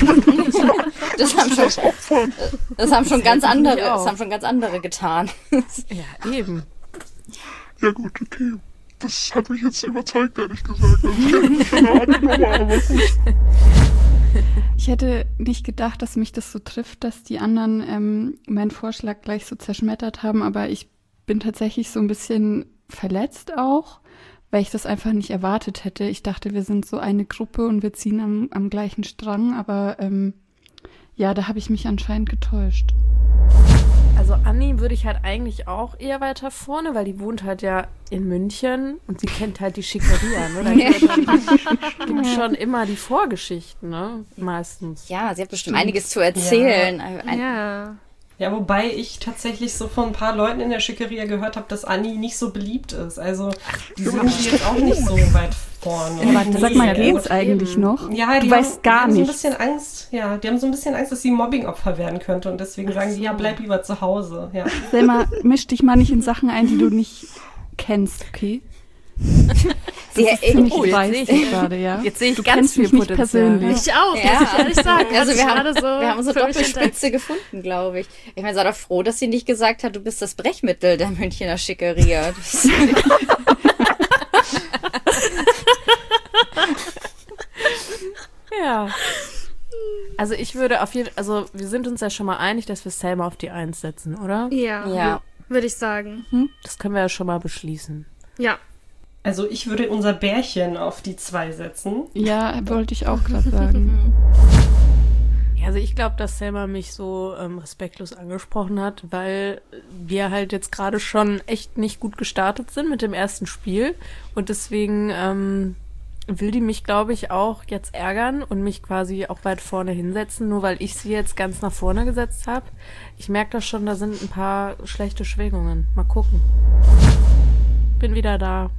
Das haben schon, Das Opfern. das haben schon ganz hätte ich andere, mich auch. das haben schon ganz andere getan. ja, eben. Ja gut, okay. Das hat mich jetzt überzeugt, ehrlich gesagt. Also ich hätte mich eine andere Nummer, aber gut. Ich hätte nicht gedacht, dass mich das so trifft, dass die anderen ähm, meinen Vorschlag gleich so zerschmettert haben, aber ich bin tatsächlich so ein bisschen verletzt auch, weil ich das einfach nicht erwartet hätte. Ich dachte, wir sind so eine Gruppe und wir ziehen am, am gleichen Strang, aber ähm, ja, da habe ich mich anscheinend getäuscht. Also Anni würde ich halt eigentlich auch eher weiter vorne, weil die wohnt halt ja in München und sie kennt halt die Schickeria, ne? Da gibt es schon immer die Vorgeschichten, ne? Meistens. Ja, sie hat bestimmt einiges zu erzählen. Ein- Ja. Ja, wobei ich tatsächlich so von ein paar Leuten in der Schickeria gehört habe, dass Anni nicht so beliebt ist. Also die sind jetzt auch nicht so weit vorne. Aber sag mal, Nee, geht's eigentlich noch? Ja, die Du haben, weißt gar die haben so ein nichts. bisschen Angst. Ja, die haben so ein bisschen Angst, dass sie Mobbingopfer werden könnte und deswegen sagen die, ja, bleib lieber zu Hause. Ja. Selma, misch dich mal nicht in Sachen ein, die du nicht kennst, okay? Sie, Das ist ziemlich oh, jetzt dreist sehe ich- gerade, ja. Jetzt sehe ich Du ganz kennst viel mich nicht Potenzial. persönlich. Ich auch, Ja. muss ich ehrlich sagen. Also Hat wir sich haben, gerade so wir haben unsere für mich Doppelspitze gefunden, glaube ich. Ich meine, sei doch froh, dass sie nicht gesagt hat, du bist das Brechmittel der Münchner Schickeria. Das Ja. Also ich würde auf jeden also wir sind uns ja schon mal einig, dass wir Selma auf die Eins setzen, oder? entdeckt. Ja, Ja. würde ich sagen. Das können wir ja schon mal beschließen. Ja. Also ich würde unser Bärchen auf die zwei setzen. Ja, wollte ich auch gerade sagen. Ja, also ich glaube, dass Selma mich so ähm, respektlos angesprochen hat, weil wir halt jetzt gerade schon echt nicht gut gestartet sind mit dem ersten Spiel und deswegen ähm, will die mich, glaube ich, auch jetzt ärgern und mich quasi auch weit vorne hinsetzen, nur weil ich sie jetzt ganz nach vorne gesetzt habe. Ich merke das schon, da sind ein paar schlechte Schwingungen. Mal gucken. Bin wieder da.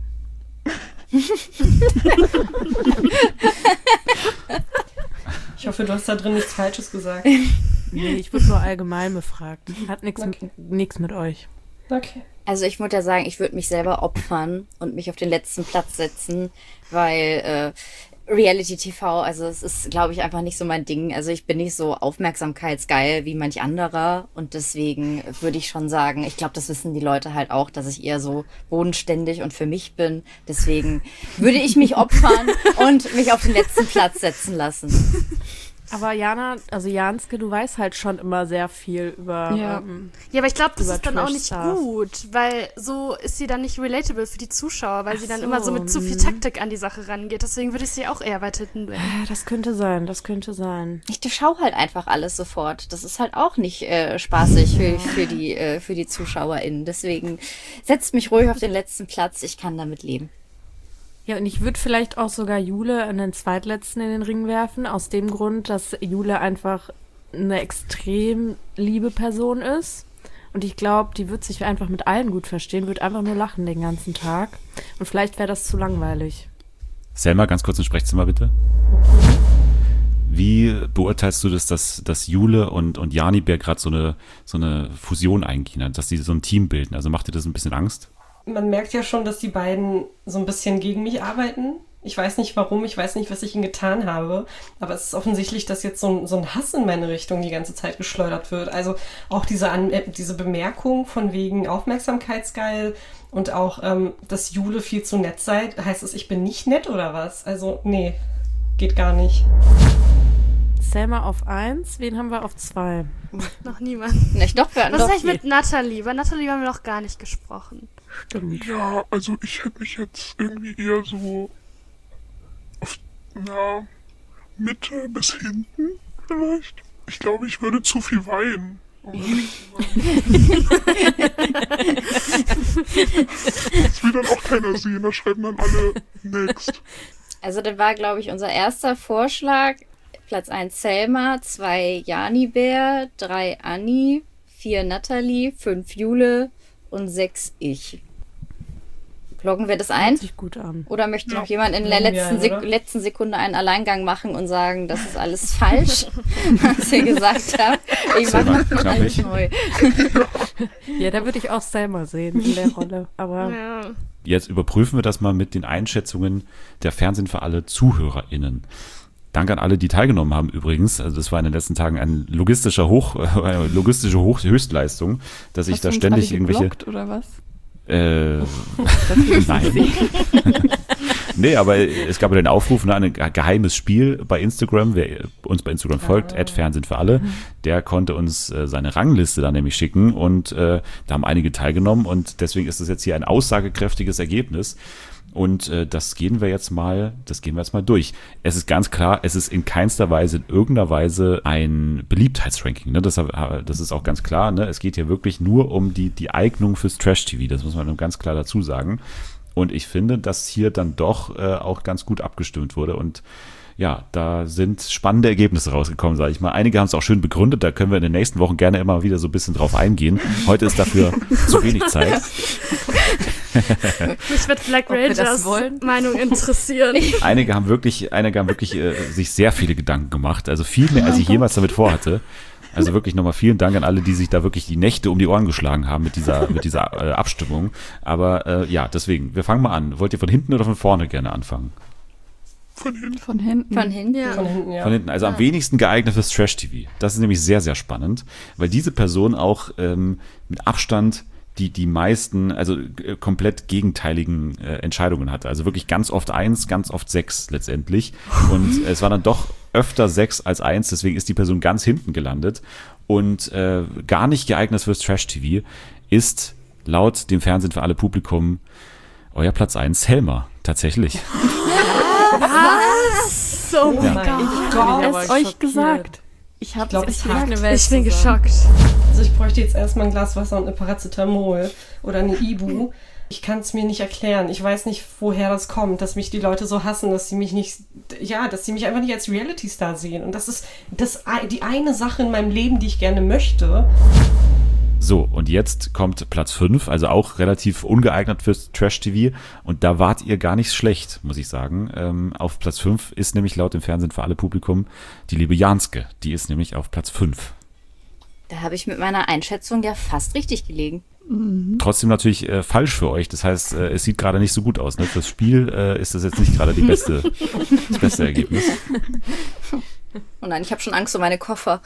Ich hoffe, du hast da drin nichts Falsches gesagt. Nee, ich wurde nur allgemein befragt. Hat nichts Okay. nix mit euch. Okay. Also ich muss ja sagen, ich würde mich selber opfern und mich auf den letzten Platz setzen, weil äh, Reality-T V, also es ist, glaube ich, einfach nicht so mein Ding. Also ich bin nicht so aufmerksamkeitsgeil wie manch anderer und deswegen würde ich schon sagen, ich glaube, das wissen die Leute halt auch, dass ich eher so bodenständig und für mich bin. Deswegen würde ich mich opfern und mich auf den letzten Platz setzen lassen. Aber Jana, also Janske, du weißt halt schon immer sehr viel über... Ja. Ähm, Ja, aber ich glaube, das Über ist dann auch nicht Trash-Stars. gut, weil so ist sie dann nicht relatable für die Zuschauer, weil Ach sie dann so, immer so mit zu viel mhm. Taktik an die Sache rangeht. Deswegen würde ich sie auch eher weit hinten bringen. ja, das könnte sein, das könnte sein. Ich schau halt einfach alles sofort. Das ist halt auch nicht äh, spaßig für, für, die, äh, für die ZuschauerInnen. Deswegen setzt mich ruhig auf den letzten Platz. Ich kann damit leben. Ja, und ich würde vielleicht auch sogar Jule in den Zweitletzten in den Ring werfen, aus dem Grund, dass Jule einfach eine extrem liebe Person ist. Und ich glaube, die wird sich einfach mit allen gut verstehen, wird einfach nur lachen den ganzen Tag. Und vielleicht wäre das zu langweilig. Selma, ganz kurz ins Sprechzimmer bitte. Wie beurteilst du das, dass, dass Jule und, und Janibär gerade so eine, so eine Fusion eingehen, dass die so ein Team bilden? Also macht dir das ein bisschen Angst? Man merkt ja schon, dass die beiden so ein bisschen gegen mich arbeiten. Ich weiß nicht warum, ich weiß nicht, was ich ihnen getan habe, aber es ist offensichtlich, dass jetzt so ein, so ein Hass in meine Richtung die ganze Zeit geschleudert wird. Also auch diese, An äh, diese Bemerkung von wegen Aufmerksamkeitsgeil und auch, ähm, dass Jule viel zu nett sei. Heißt es, ich bin nicht nett oder was? Also nee, geht gar nicht. Selma auf eins, wen haben wir auf zwei? Noch niemand. Nicht doch, wir hatten Was ist doch eigentlich mit Natalie? Bei Natalie haben wir noch gar nicht gesprochen. Stimmt. Ja, also ich hätte mich jetzt irgendwie eher so auf, na, Mitte bis hinten vielleicht. Ich glaube, ich würde zu viel weinen. Das will dann auch keiner sehen, da schreiben dann alle next. Also das war, glaube ich, unser erster Vorschlag. Platz eins Selma, zwei Janibär, drei Anni, vier Natalie, fünf Jule und sechs ich. Loggen wir das ein? Hört sich gut an. Oder möchte Ja. noch jemand in der Loggen wir letzten, ein, Sek oder? letzten Sekunde einen Alleingang machen und sagen, das ist alles falsch, was ihr gesagt habt? Ich mache Selma, noch knapp alles nicht. neu. Ja, da würde ich auch Selma sehen in der Rolle. Aber Ja. Jetzt überprüfen wir das mal mit den Einschätzungen der Fernsehen für alle ZuhörerInnen. Danke an alle, die teilgenommen haben übrigens. Also das war in den letzten Tagen ein logistischer Hoch, eine logistische Hoch Höchstleistung, dass ich Hast da du uns ständig alle irgendwelche... geblockt, oder was? Äh, nein. Nee, aber es gab ja den Aufruf, ne, ein geheimes Spiel bei Instagram. Wer uns bei Instagram folgt, at Fernsehen für alle, der konnte uns äh, seine Rangliste dann nämlich schicken und äh, da haben einige teilgenommen und deswegen ist das jetzt hier ein aussagekräftiges Ergebnis. Und äh, das gehen wir jetzt mal, das gehen wir jetzt mal durch. Es ist ganz klar, es ist in keinster Weise, in irgendeiner Weise ein Beliebtheitsranking. Ne? Das, das ist auch ganz klar. Ne? Es geht hier wirklich nur um die, die Eignung fürs Trash-T V. Das muss man ganz klar dazu sagen. Und ich finde, dass hier dann doch äh, auch ganz gut abgestimmt wurde. Und ja, da sind spannende Ergebnisse rausgekommen, sage ich mal. Einige haben es auch schön begründet. Da können wir in den nächsten Wochen gerne immer wieder so ein bisschen drauf eingehen. Heute ist dafür zu wenig Zeit. Mich wird Black Ob wir das Rangers wollen? Meinung interessieren. Einige haben wirklich, einige haben wirklich äh, sich sehr viele Gedanken gemacht. Also viel mehr, als ich jemals damit vorhatte. Also wirklich nochmal vielen Dank an alle, die sich da wirklich die Nächte um die Ohren geschlagen haben mit dieser, mit dieser äh, Abstimmung. Aber äh, ja, deswegen, wir fangen mal an. Wollt ihr von hinten oder von vorne gerne anfangen? Von hinten. Von hinten. Von hinten. Ja. Von hinten, ja. Von hinten, also am wenigsten geeignet fürs Trash-T V. Das ist nämlich sehr, sehr spannend, weil diese Person auch ähm, mit Abstand die die meisten, also äh, komplett gegenteiligen äh, Entscheidungen hatte. Also wirklich ganz oft eins, ganz oft sechs letztendlich. Und äh, es war dann doch öfter sechs als eins, deswegen ist die Person ganz hinten gelandet. Und äh, gar nicht geeignet fürs Trash-T V ist laut dem Fernsehen für alle Publikum euer Platz eins Selma, tatsächlich. Was? Oh mein Mein Gott. Gott. aber es euch schockiert. gesagt. Ich habe Ich glaub, es es echt hakt. eine Welt Ich bin zusammen. geschockt. Also ich bräuchte jetzt erstmal ein Glas Wasser und eine Paracetamol oder eine Ibu. Ich kann es mir nicht erklären. Ich weiß nicht, woher das kommt, dass mich die Leute so hassen, dass sie mich nicht, ja, dass sie mich einfach nicht als Reality-Star sehen. Und das ist das, die eine Sache in meinem Leben, die ich gerne möchte. So, und jetzt kommt Platz fünf, also auch relativ ungeeignet fürs Trash-T V. Und da wart ihr gar nicht schlecht, muss ich sagen. Ähm, auf Platz fünf ist nämlich laut dem Fernsehen für alle Publikum die liebe Janske. Die ist nämlich auf Platz fünf. Da habe ich mit meiner Einschätzung ja fast richtig gelegen. Mhm. Trotzdem natürlich äh, falsch für euch. Das heißt, äh, es sieht gerade nicht so gut aus. Ne? Fürs Spiel äh, ist das jetzt nicht gerade die beste, das beste Ergebnis. Oh nein, ich habe schon Angst um meine Koffer.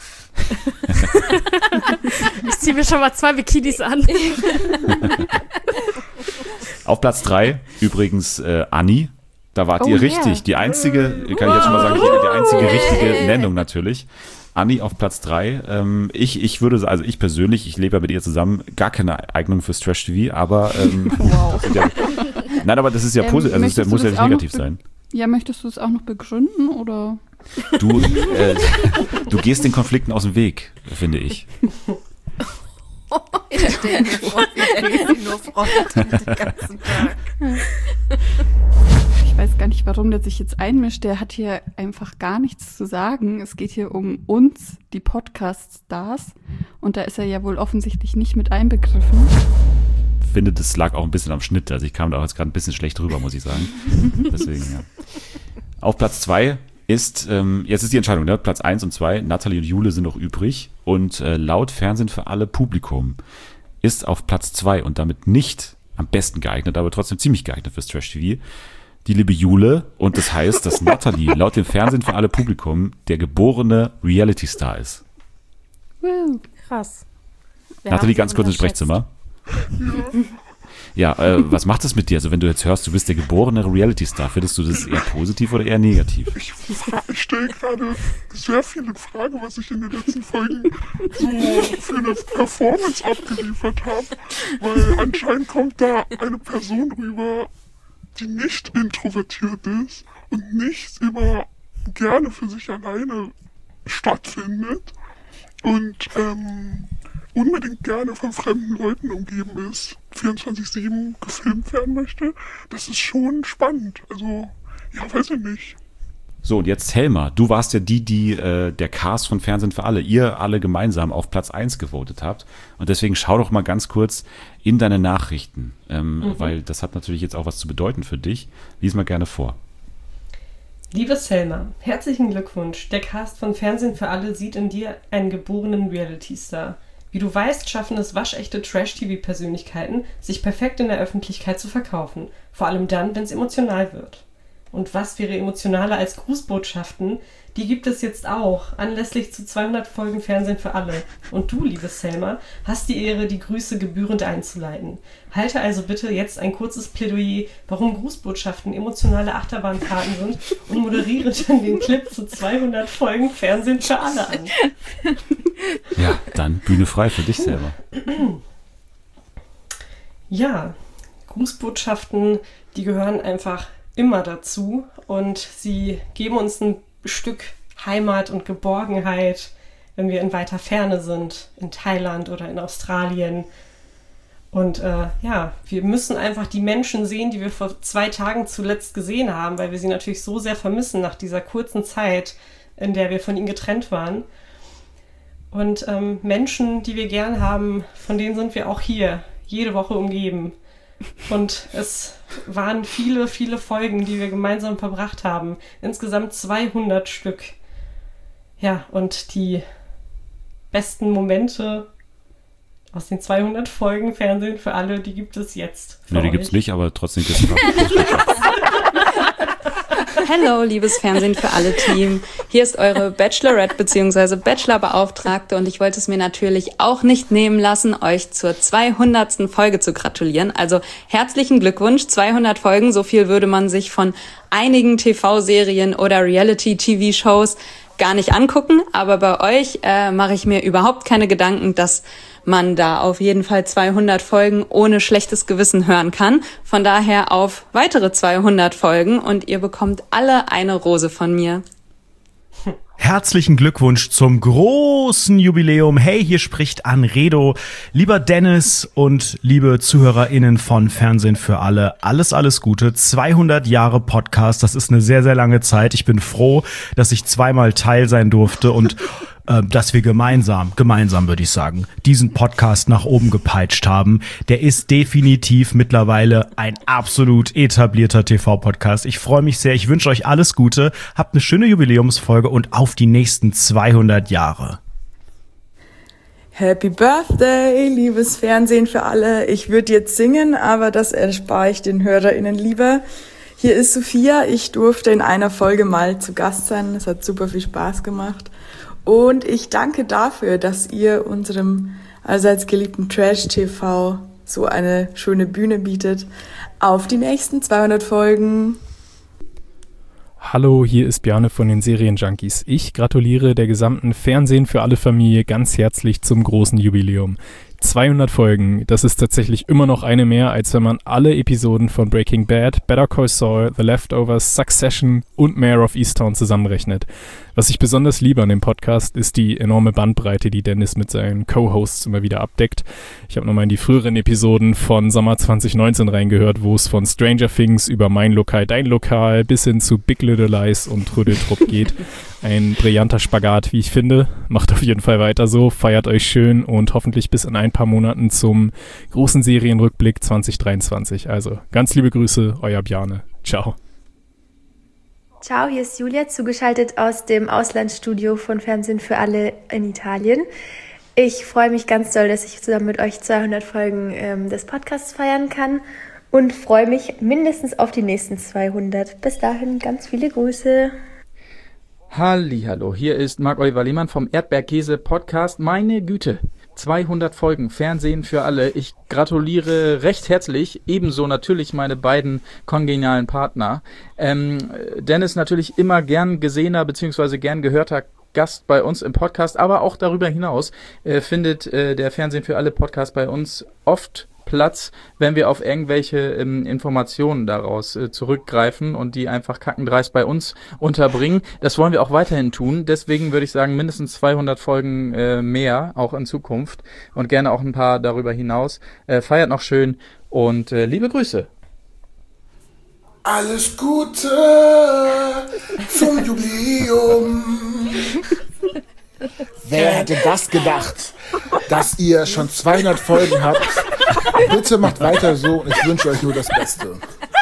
Ich ziehe mir schon mal zwei Bikinis an. Auf Platz drei übrigens äh, Anni. Da wart Oh, ihr yeah. richtig. Die einzige, kann ich jetzt schon mal sagen, die, die einzige richtige Nennung natürlich. Anni auf Platz drei. Ähm, ich, ich würde, sa- also ich persönlich, ich lebe ja mit ihr zusammen, gar keine Eignung fürs Trash-T V, aber ähm, Wow. das ist ja, nein, aber das ist ja Ähm, positiv, also das ist ja- möchtest muss du ja das nicht auch noch negativ be- sein. Ja, möchtest du es auch noch begründen oder? Du, äh, du gehst den Konflikten aus dem Weg, finde ich. Ich stelle mir vor, wie sie nur freut den ganzen Tag. Ich weiß gar nicht, warum der sich jetzt einmischt. Der hat hier einfach gar nichts zu sagen. Es geht hier um uns, die Podcast-Stars. Und da ist er ja wohl offensichtlich nicht mit einbegriffen. Ich finde, das lag auch ein bisschen am Schnitt. Also ich kam da auch jetzt gerade ein bisschen schlecht rüber, muss ich sagen. Deswegen, ja. Auf Platz zwei ist, ähm, jetzt ist die Entscheidung, ne? Platz eins und zwei, Nathalie und Jule sind noch übrig. Und äh, laut Fernsehen für alle Publikum ist auf Platz zwei und damit nicht am besten geeignet, aber trotzdem ziemlich geeignet fürs Trash-T V, die liebe Jule. Und das heißt, dass Nathalie laut dem Fernsehen für alle Publikum der geborene Reality-Star ist. Woo. Krass. Nathalie, ganz kurz ins Sprechzimmer. Ja, äh, was macht das mit dir? Also wenn du jetzt hörst, du bist der geborene Reality-Star, findest du das eher positiv oder eher negativ? Ich, fra- ich stelle gerade sehr viele Fragen, was ich in den letzten Folgen so für eine Performance abgeliefert habe, weil anscheinend kommt da eine Person rüber, die nicht introvertiert ist und nicht immer gerne für sich alleine stattfindet und ähm, unbedingt gerne von fremden Leuten umgeben ist, vierundzwanzig sieben gefilmt werden möchte. Das ist schon spannend. Also, ja, weiß ich nicht. So, und jetzt Helma, du warst ja die, die äh, der Cast von Fernsehen für alle, ihr alle gemeinsam auf Platz eins gewotet habt. Und deswegen schau doch mal ganz kurz in deine Nachrichten, ähm, Mhm. weil das hat natürlich jetzt auch was zu bedeuten für dich. Lies mal gerne vor. Liebe Selma, herzlichen Glückwunsch. Der Cast von Fernsehen für alle sieht in dir einen geborenen Reality-Star. Wie du weißt, schaffen es waschechte Trash-T V-Persönlichkeiten, sich perfekt in der Öffentlichkeit zu verkaufen. Vor allem dann, wenn es emotional wird. Und was wäre emotionaler als Grußbotschaften? Die gibt es jetzt auch, anlässlich zu zweihundert Folgen Fernsehen für alle. Und du, liebe Selma, hast die Ehre, die Grüße gebührend einzuleiten. Halte also bitte jetzt ein kurzes Plädoyer, warum Grußbotschaften emotionale Achterbahnfahrten sind und moderiere dann den Clip zu zweihundert Folgen Fernsehen für alle an. Ja, dann Bühne frei für dich selber. Ja, Grußbotschaften, die gehören einfach immer dazu und sie geben uns ein Stück Heimat und Geborgenheit, wenn wir in weiter Ferne sind, in Thailand oder in Australien. Und äh, ja, wir müssen einfach die Menschen sehen, die wir vor zwei Tagen zuletzt gesehen haben, weil wir sie natürlich so sehr vermissen nach dieser kurzen Zeit, in der wir von ihnen getrennt waren. Und ähm, Menschen, die wir gern haben, von denen sind wir auch hier, jede Woche umgeben. Und es waren viele, viele Folgen, die wir gemeinsam verbracht haben. Insgesamt zweihundert Stück. Ja, und die besten Momente aus den zweihundert Folgen Fernsehen für alle, die gibt es jetzt. für Nö, die euch. gibt's nicht, aber trotzdem gibt's noch. Hallo, liebes Fernsehen für alle Team. Hier ist eure Bachelorette bzw. Bachelorbeauftragte und ich wollte es mir natürlich auch nicht nehmen lassen, euch zur zweihundertsten Folge zu gratulieren. Also herzlichen Glückwunsch, zweihundert Folgen, so viel würde man sich von einigen T V-Serien oder Reality-T V-Shows gar nicht angucken. Aber bei euch äh, mache ich mir überhaupt keine Gedanken, dass man da auf jeden Fall zweihundert Folgen ohne schlechtes Gewissen hören kann. Von daher auf weitere zweihundert Folgen und ihr bekommt alle eine Rose von mir. Herzlichen Glückwunsch zum großen Jubiläum. Hey, hier spricht Anredo. Lieber Dennis und liebe ZuhörerInnen von Fernsehen für alle, alles, alles Gute. zweihundert Jahre Podcast, das ist eine sehr, sehr lange Zeit. Ich bin froh, dass ich zweimal Teil sein durfte und äh, dass wir gemeinsam, gemeinsam würde ich sagen, diesen Podcast nach oben gepeitscht haben. Der ist definitiv mittlerweile ein absolut etablierter T V-Podcast. Ich freue mich sehr, ich wünsche euch alles Gute, habt eine schöne Jubiläumsfolge und auf die nächsten zweihundert Jahre. Happy Birthday, liebes Fernsehen für alle. Ich würde jetzt singen, aber das erspare ich den HörerInnen lieber. Hier ist Sophia. Ich durfte in einer Folge mal zu Gast sein. Es hat super viel Spaß gemacht. Und ich danke dafür, dass ihr unserem allseits geliebten Trash-T V so eine schöne Bühne bietet. Auf die nächsten zweihundert Folgen. Hallo, hier ist Bjarne von den Serienjunkies. Ich gratuliere der gesamten Fernsehen für alle Familie ganz herzlich zum großen Jubiläum. zweihundert Folgen, das ist tatsächlich immer noch eine mehr, als wenn man alle Episoden von Breaking Bad, Better Call Saul, The Leftovers, Succession und Mayor of Easttown zusammenrechnet. Was ich besonders liebe an dem Podcast, ist die enorme Bandbreite, die Dennis mit seinen Co-Hosts immer wieder abdeckt. Ich habe nochmal in die früheren Episoden von Sommer zwanzig neunzehn reingehört, wo es von Stranger Things über Mein Lokal, Dein Lokal bis hin zu Big Little Lies und Trödeltrupp geht. Ein brillanter Spagat, wie ich finde. Macht auf jeden Fall weiter so, feiert euch schön und hoffentlich bis in ein paar Monaten zum großen Serienrückblick zwanzig dreiundzwanzig. Also ganz liebe Grüße, euer Bjarne. Ciao. Ciao, hier ist Julia, zugeschaltet aus dem Auslandsstudio von Fernsehen für alle in Italien. Ich freue mich ganz doll, dass ich zusammen mit euch zweihundert Folgen ähm, des Podcasts feiern kann und freue mich mindestens auf die nächsten zweihundert. Bis dahin ganz viele Grüße. Hallihallo, hier ist Marc-Oliver Lehmann vom Erdbeerkäse-Podcast. Meine Güte, zweihundert Folgen Fernsehen für alle. Ich gratuliere recht herzlich, ebenso natürlich meine beiden kongenialen Partner. Ähm, Dennis natürlich immer gern gesehener bzw. gern gehörter Gast bei uns im Podcast, aber auch darüber hinaus äh, findet äh, der Fernsehen für alle Podcast bei uns oft Platz, wenn wir auf irgendwelche ähm, Informationen daraus äh, zurückgreifen und die einfach kackendreist bei uns unterbringen. Das wollen wir auch weiterhin tun. Deswegen würde ich sagen, mindestens zweihundert Folgen äh, mehr, auch in Zukunft. Und gerne auch ein paar darüber hinaus. Äh, feiert noch schön und äh, liebe Grüße. Alles Gute zum Jubiläum. Wer hätte das gedacht, dass ihr schon zweihundert Folgen habt? Bitte macht weiter so und ich wünsche euch nur das Beste.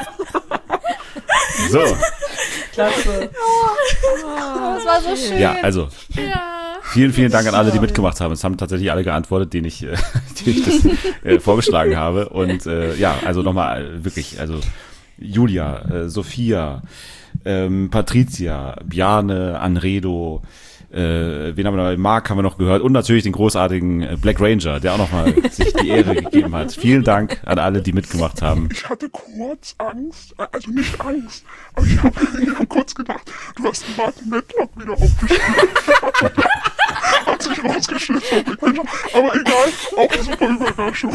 So. Klasse. Oh, das war so schön. Ja, also. Ja. Vielen, vielen Dank an alle, die mitgemacht haben. Es haben tatsächlich alle geantwortet, denen ich, äh, denen ich das äh, vorgeschlagen habe. Und äh, ja, also nochmal wirklich, also Julia, äh, Sophia, ähm, Patricia, Bjarne, Anredo, Äh, wen haben wir noch? Marc haben wir noch gehört und natürlich den großartigen Black Ranger, der auch nochmal sich die Ehre gegeben hat. Vielen Dank an alle, die mitgemacht haben. Ich hatte kurz Angst, also nicht Angst, aber ich habe hab kurz gedacht, du hast Martin Medlock wieder aufgeschrieben. Hat sich rausgeschnitten. Aber egal, auch eine super Überraschung.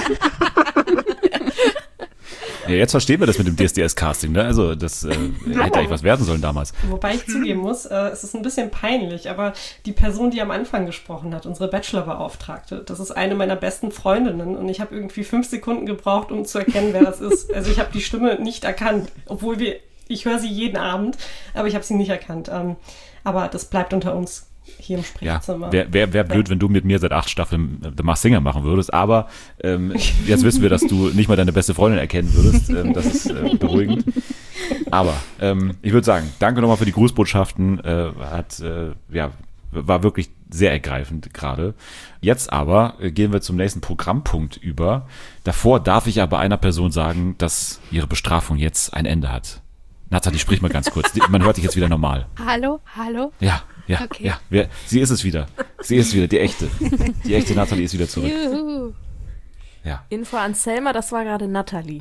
Ja, jetzt verstehen wir das mit dem D S D S-Casting, ne? Also das äh, Ja. hätte eigentlich was werden sollen damals. Wobei ich zugeben muss, äh, es ist ein bisschen peinlich, aber die Person, die am Anfang gesprochen hat, unsere Bachelor-Beauftragte, das ist eine meiner besten Freundinnen und ich habe irgendwie fünf Sekunden gebraucht, um zu erkennen, wer das ist. Also ich habe die Stimme nicht erkannt, obwohl wir, ich höre sie jeden Abend, aber ich habe sie nicht erkannt. Ähm, aber das bleibt unter uns hier im Ja, Sprechzimmer. wäre wär, wär blöd, wenn du mit mir seit acht Staffeln The Masked Singer machen würdest, aber ähm, jetzt wissen wir, dass du nicht mal deine beste Freundin erkennen würdest. Ähm, das ist äh, beruhigend. Aber ähm, ich würde sagen, danke nochmal für die Grußbotschaften. Äh, hat, äh, ja, war wirklich sehr ergreifend gerade. Jetzt aber äh, gehen wir zum nächsten Programmpunkt über. Davor darf ich aber einer Person sagen, dass ihre Bestrafung jetzt ein Ende hat. Nathalie, sprich mal ganz kurz. Man hört dich jetzt wieder normal. Hallo, hallo. Ja, ja, Okay. ja. Wer, sie ist es wieder. Sie ist wieder, die echte. Die echte Nathalie ist wieder zurück. Juhu. Ja. Info an Selma, das war gerade Nathalie.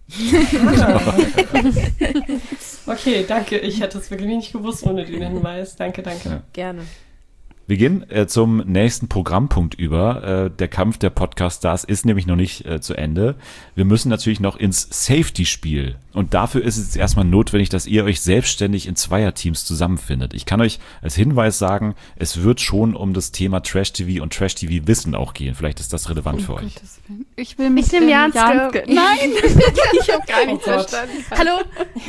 Okay, danke. Ich hätte es wirklich nicht gewusst ohne den Hinweis. Danke, danke. Ja. Gerne. Wir gehen äh, zum nächsten Programmpunkt über. Äh, der Kampf der Podcast-Stars ist nämlich noch nicht äh, zu Ende. Wir müssen natürlich noch ins Safety-Spiel. Und dafür ist es jetzt erstmal notwendig, dass ihr euch selbstständig in Zweierteams zusammenfindet. Ich kann euch als Hinweis sagen, es wird schon um das Thema Trash-T V und Trash-T V-Wissen auch gehen. Vielleicht ist das relevant für euch. Ich will mich Ich nehme in Janske. Janske. Nein, ich habe gar nichts Oh Gott. verstanden. Hallo?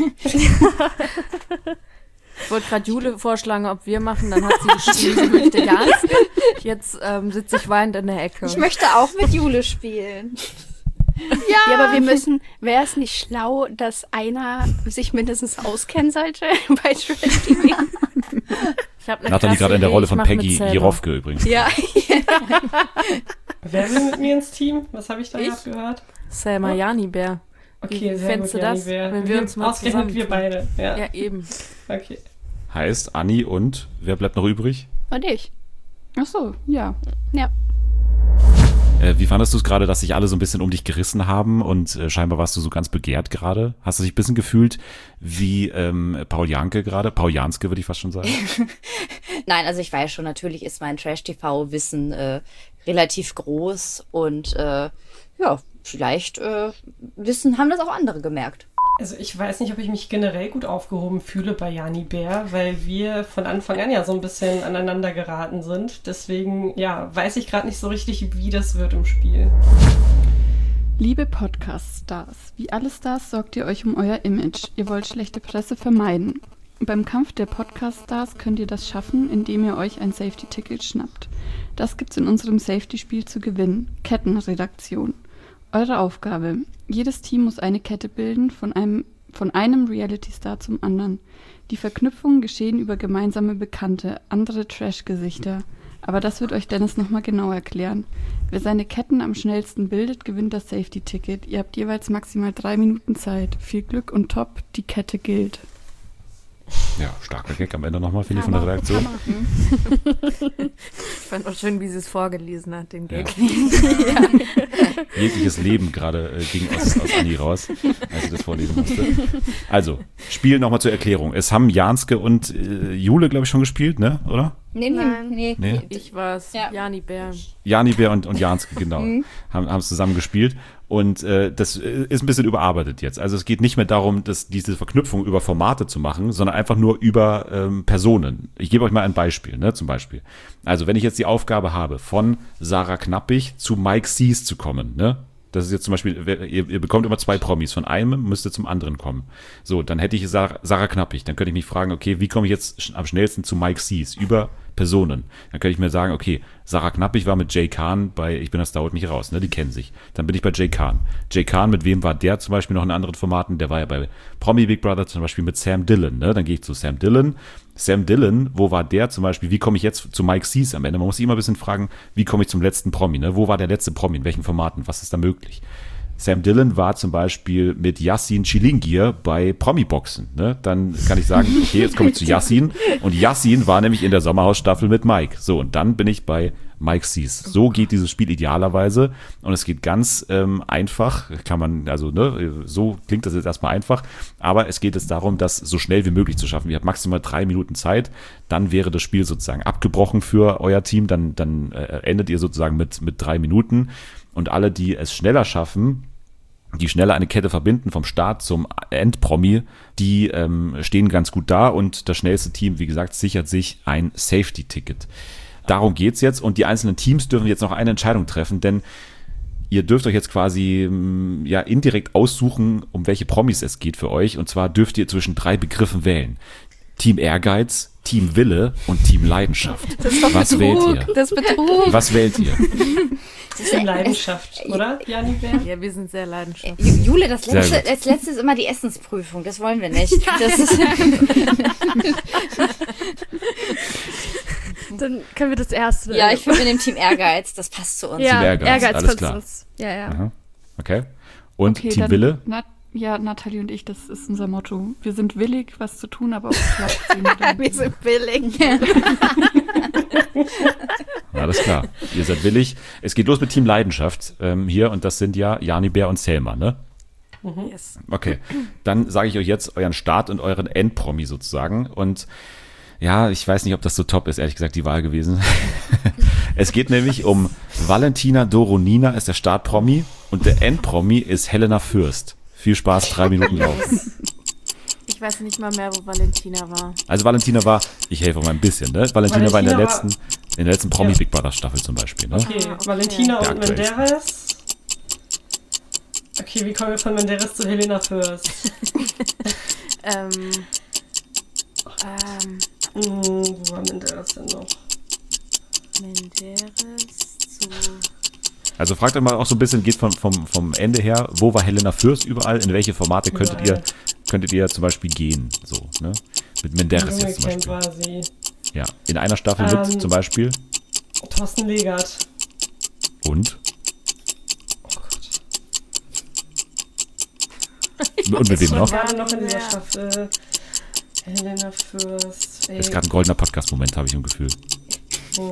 Ich wollte gerade Jule vorschlagen, ob wir machen, dann hat sie geschrieben, sie möchte Janske. Jetzt ähm, sitze ich weinend in der Ecke. Ich möchte auch mit Jule spielen. Ja, aber wir müssen, wäre es nicht schlau, dass einer sich mindestens auskennen sollte bei Trash T V? Ich hab eine Nathalie krasse gerade in der Idee, Rolle ich von mach mit Peggy Selma. Jirofke übrigens. Ja. Wer will mit mir ins Team? Was habe ich da Ich? gerade gehört? Selma Janibär. Okay, Wie sehr fändest gut, du das, Janibär. wenn wir uns mal Ausgerechnet wir zusammentun? beide. Ja. Ja, eben. Okay. Heißt Anni und wer bleibt noch übrig? Und ich. Ach so, ja. Ja. Äh, wie fandest du es gerade, dass sich alle so ein bisschen um dich gerissen haben und äh, scheinbar warst du so ganz begehrt gerade? Hast du dich ein bisschen gefühlt wie ähm, Paul Janke gerade? Paul Janske würde ich fast schon sagen. Nein, also ich weiß schon, natürlich ist mein Trash-T V-Wissen äh, relativ groß und äh, ja, vielleicht äh, wissen, haben das auch andere gemerkt. Also ich weiß nicht, ob ich mich generell gut aufgehoben fühle bei Janibär, weil wir von Anfang an ja so ein bisschen aneinander geraten sind. Deswegen, ja, weiß ich gerade nicht so richtig, wie das wird im Spiel. Liebe Podcast-Stars, wie alle Stars sorgt ihr euch um euer Image. Ihr wollt schlechte Presse vermeiden. Beim Kampf der Podcast-Stars könnt ihr das schaffen, indem ihr euch ein Safety-Ticket schnappt. Das gibt's in unserem Safety-Spiel zu gewinnen. Kettenredaktion. Eure Aufgabe. Jedes Team muss eine Kette bilden, von einem, von einem Reality-Star zum anderen. Die Verknüpfungen geschehen über gemeinsame Bekannte, andere Trash-Gesichter. Aber das wird euch Dennis nochmal genau erklären. Wer seine Ketten am schnellsten bildet, gewinnt das Safety-Ticket. Ihr habt jeweils maximal drei Minuten Zeit. Viel Glück und top, die Kette gilt. Ja, starker Gag am Ende nochmal, finde ich, von der Redaktion. Ich fand auch schön, wie sie es vorgelesen hat, den Gag. Ja. Jegliches Leben gerade äh, ging aus, aus Anni raus, als sie das vorlesen musste. Also, Spiel nochmal zur Erklärung. Es haben Janske und äh, Jule, glaube ich, schon gespielt, ne? Oder? Nee, nee, Nein. nee. Nee. Ich war's, Ja. Janibär. Janibär und, und Janske, genau, Mhm. haben haben es zusammen gespielt. Und äh, das ist ein bisschen überarbeitet jetzt. Also es geht nicht mehr darum, dass diese Verknüpfung über Formate zu machen, sondern einfach nur über ähm, Personen. Ich gebe euch mal ein Beispiel, ne? Zum Beispiel. Also wenn ich jetzt die Aufgabe habe, von Sarah Knappig zu Mike Sees zu kommen, ne? Das ist jetzt zum Beispiel, ihr, ihr bekommt immer zwei Promis. Von einem müsst ihr zum anderen kommen. So, dann hätte ich Sarah, Sarah Knappig. Dann könnte ich mich fragen, okay, wie komme ich jetzt sch- am schnellsten zu Mike Sees? Über Personen. Dann könnte ich mir sagen, okay, Sarah Knappig war mit Jay Khan bei Ich bin das dauert nicht raus, ne? Die kennen sich. Dann bin ich bei Jay Khan. Jay Khan, mit wem war der zum Beispiel noch in anderen Formaten? Der war ja bei Promi Big Brother zum Beispiel mit Sam Dillon, ne? Dann gehe ich zu Sam Dillon. Sam Dillon, wo war der zum Beispiel? Wie komme ich jetzt zu Mike Sees am Ende? Man muss sich immer ein bisschen fragen, wie komme ich zum letzten Promi, ne? Wo war der letzte Promi? In welchen Formaten? Was ist da möglich? Sam Dillon war zum Beispiel mit Yassin Chilingir bei Promi-Boxen. Ne? Dann kann ich sagen, okay, jetzt komme ich zu Yassin. Und Yassin war nämlich in der Sommerhausstaffel mit Mike. So, und dann bin ich bei Mike Sees. So geht dieses Spiel idealerweise. Und es geht ganz ähm, einfach. Kann man, also, ne, so klingt das jetzt erstmal einfach. Aber es geht jetzt darum, das so schnell wie möglich zu schaffen. Ihr habt maximal drei Minuten Zeit. Dann wäre das Spiel sozusagen abgebrochen für euer Team. Dann, dann äh, endet ihr sozusagen mit, mit drei Minuten. Und alle, die es schneller schaffen, die schneller eine Kette verbinden vom Start zum Endpromi, die ähm, stehen ganz gut da und das schnellste Team, wie gesagt, sichert sich ein Safety-Ticket. Darum geht's jetzt und die einzelnen Teams dürfen jetzt noch eine Entscheidung treffen, denn ihr dürft euch jetzt quasi ja indirekt aussuchen, um welche Promis es geht für euch, und zwar dürft ihr zwischen drei Begriffen wählen. Team Ehrgeiz, Team Wille und Team Leidenschaft. Das ist doch Was Betrug. wählt ihr? Das ist Betrug. Was wählt ihr? Das ist Leidenschaft, oder, Janibär? Ja, wir sind sehr leidenschaftlich. Ju- Jule, das Sehr letzte, gut. das letzte ist immer die Essensprüfung. Das wollen wir nicht. Das ist Dann können wir das erste. ja, ich finde mit dem Team Ehrgeiz, das passt zu uns. Ja, Team Ehrgeiz, Ehrgeiz, alles passt klar. zu uns. Ja, ja. Aha. Okay. Und Okay, Team dann Wille? Nat- ja, Nathalie und ich, das ist unser Motto. Wir sind willig, was zu tun, aber auch klappt es nicht. Wir sind billig. Alles klar. Ihr seid willig. Es geht los mit Team Leidenschaft ähm, hier und das sind ja Janibär und Selma, ne? Yes. Okay. Dann sage ich euch jetzt euren Start und euren Endpromi sozusagen und ja, ich weiß nicht, ob das so top ist, ehrlich gesagt, die Wahl gewesen. Es geht nämlich um Valentina Doronina ist der Startpromi und der Endpromi ist Helena Fürst. Viel Spaß, drei Minuten drauf. Ich weiß nicht mal mehr, wo Valentina war. Also Valentina war, ich helfe mal ein bisschen, ne? Valentina, war in der Valentina letzten, in der letzten Promi Big Brother Staffel zum Beispiel, ne? Okay, Ah, okay. Valentina Der und aktuellste. Menderes. Okay, wie kommen wir von Menderes zu Helena Fürst? Ähm, ähm, Hm, wo war Menderes denn noch? Menderes zu... Also fragt euch mal auch so ein bisschen, geht vom, vom, vom Ende her, wo war Helena Fürst überall, in welche Formate könntet ihr, Überall. könntet ihr zum Beispiel gehen, so, ne? Mit Menderes jetzt zum Dschungelcamp Beispiel. war sie. Ja, in einer Staffel Ähm, mit zum Beispiel. Thorsten Legert. Und? Und mit wem noch? Wer war denn noch in dieser Staffel? Helena Fürst. Ey. Ist gerade ein goldener Podcast-Moment, habe ich im Gefühl. Hm.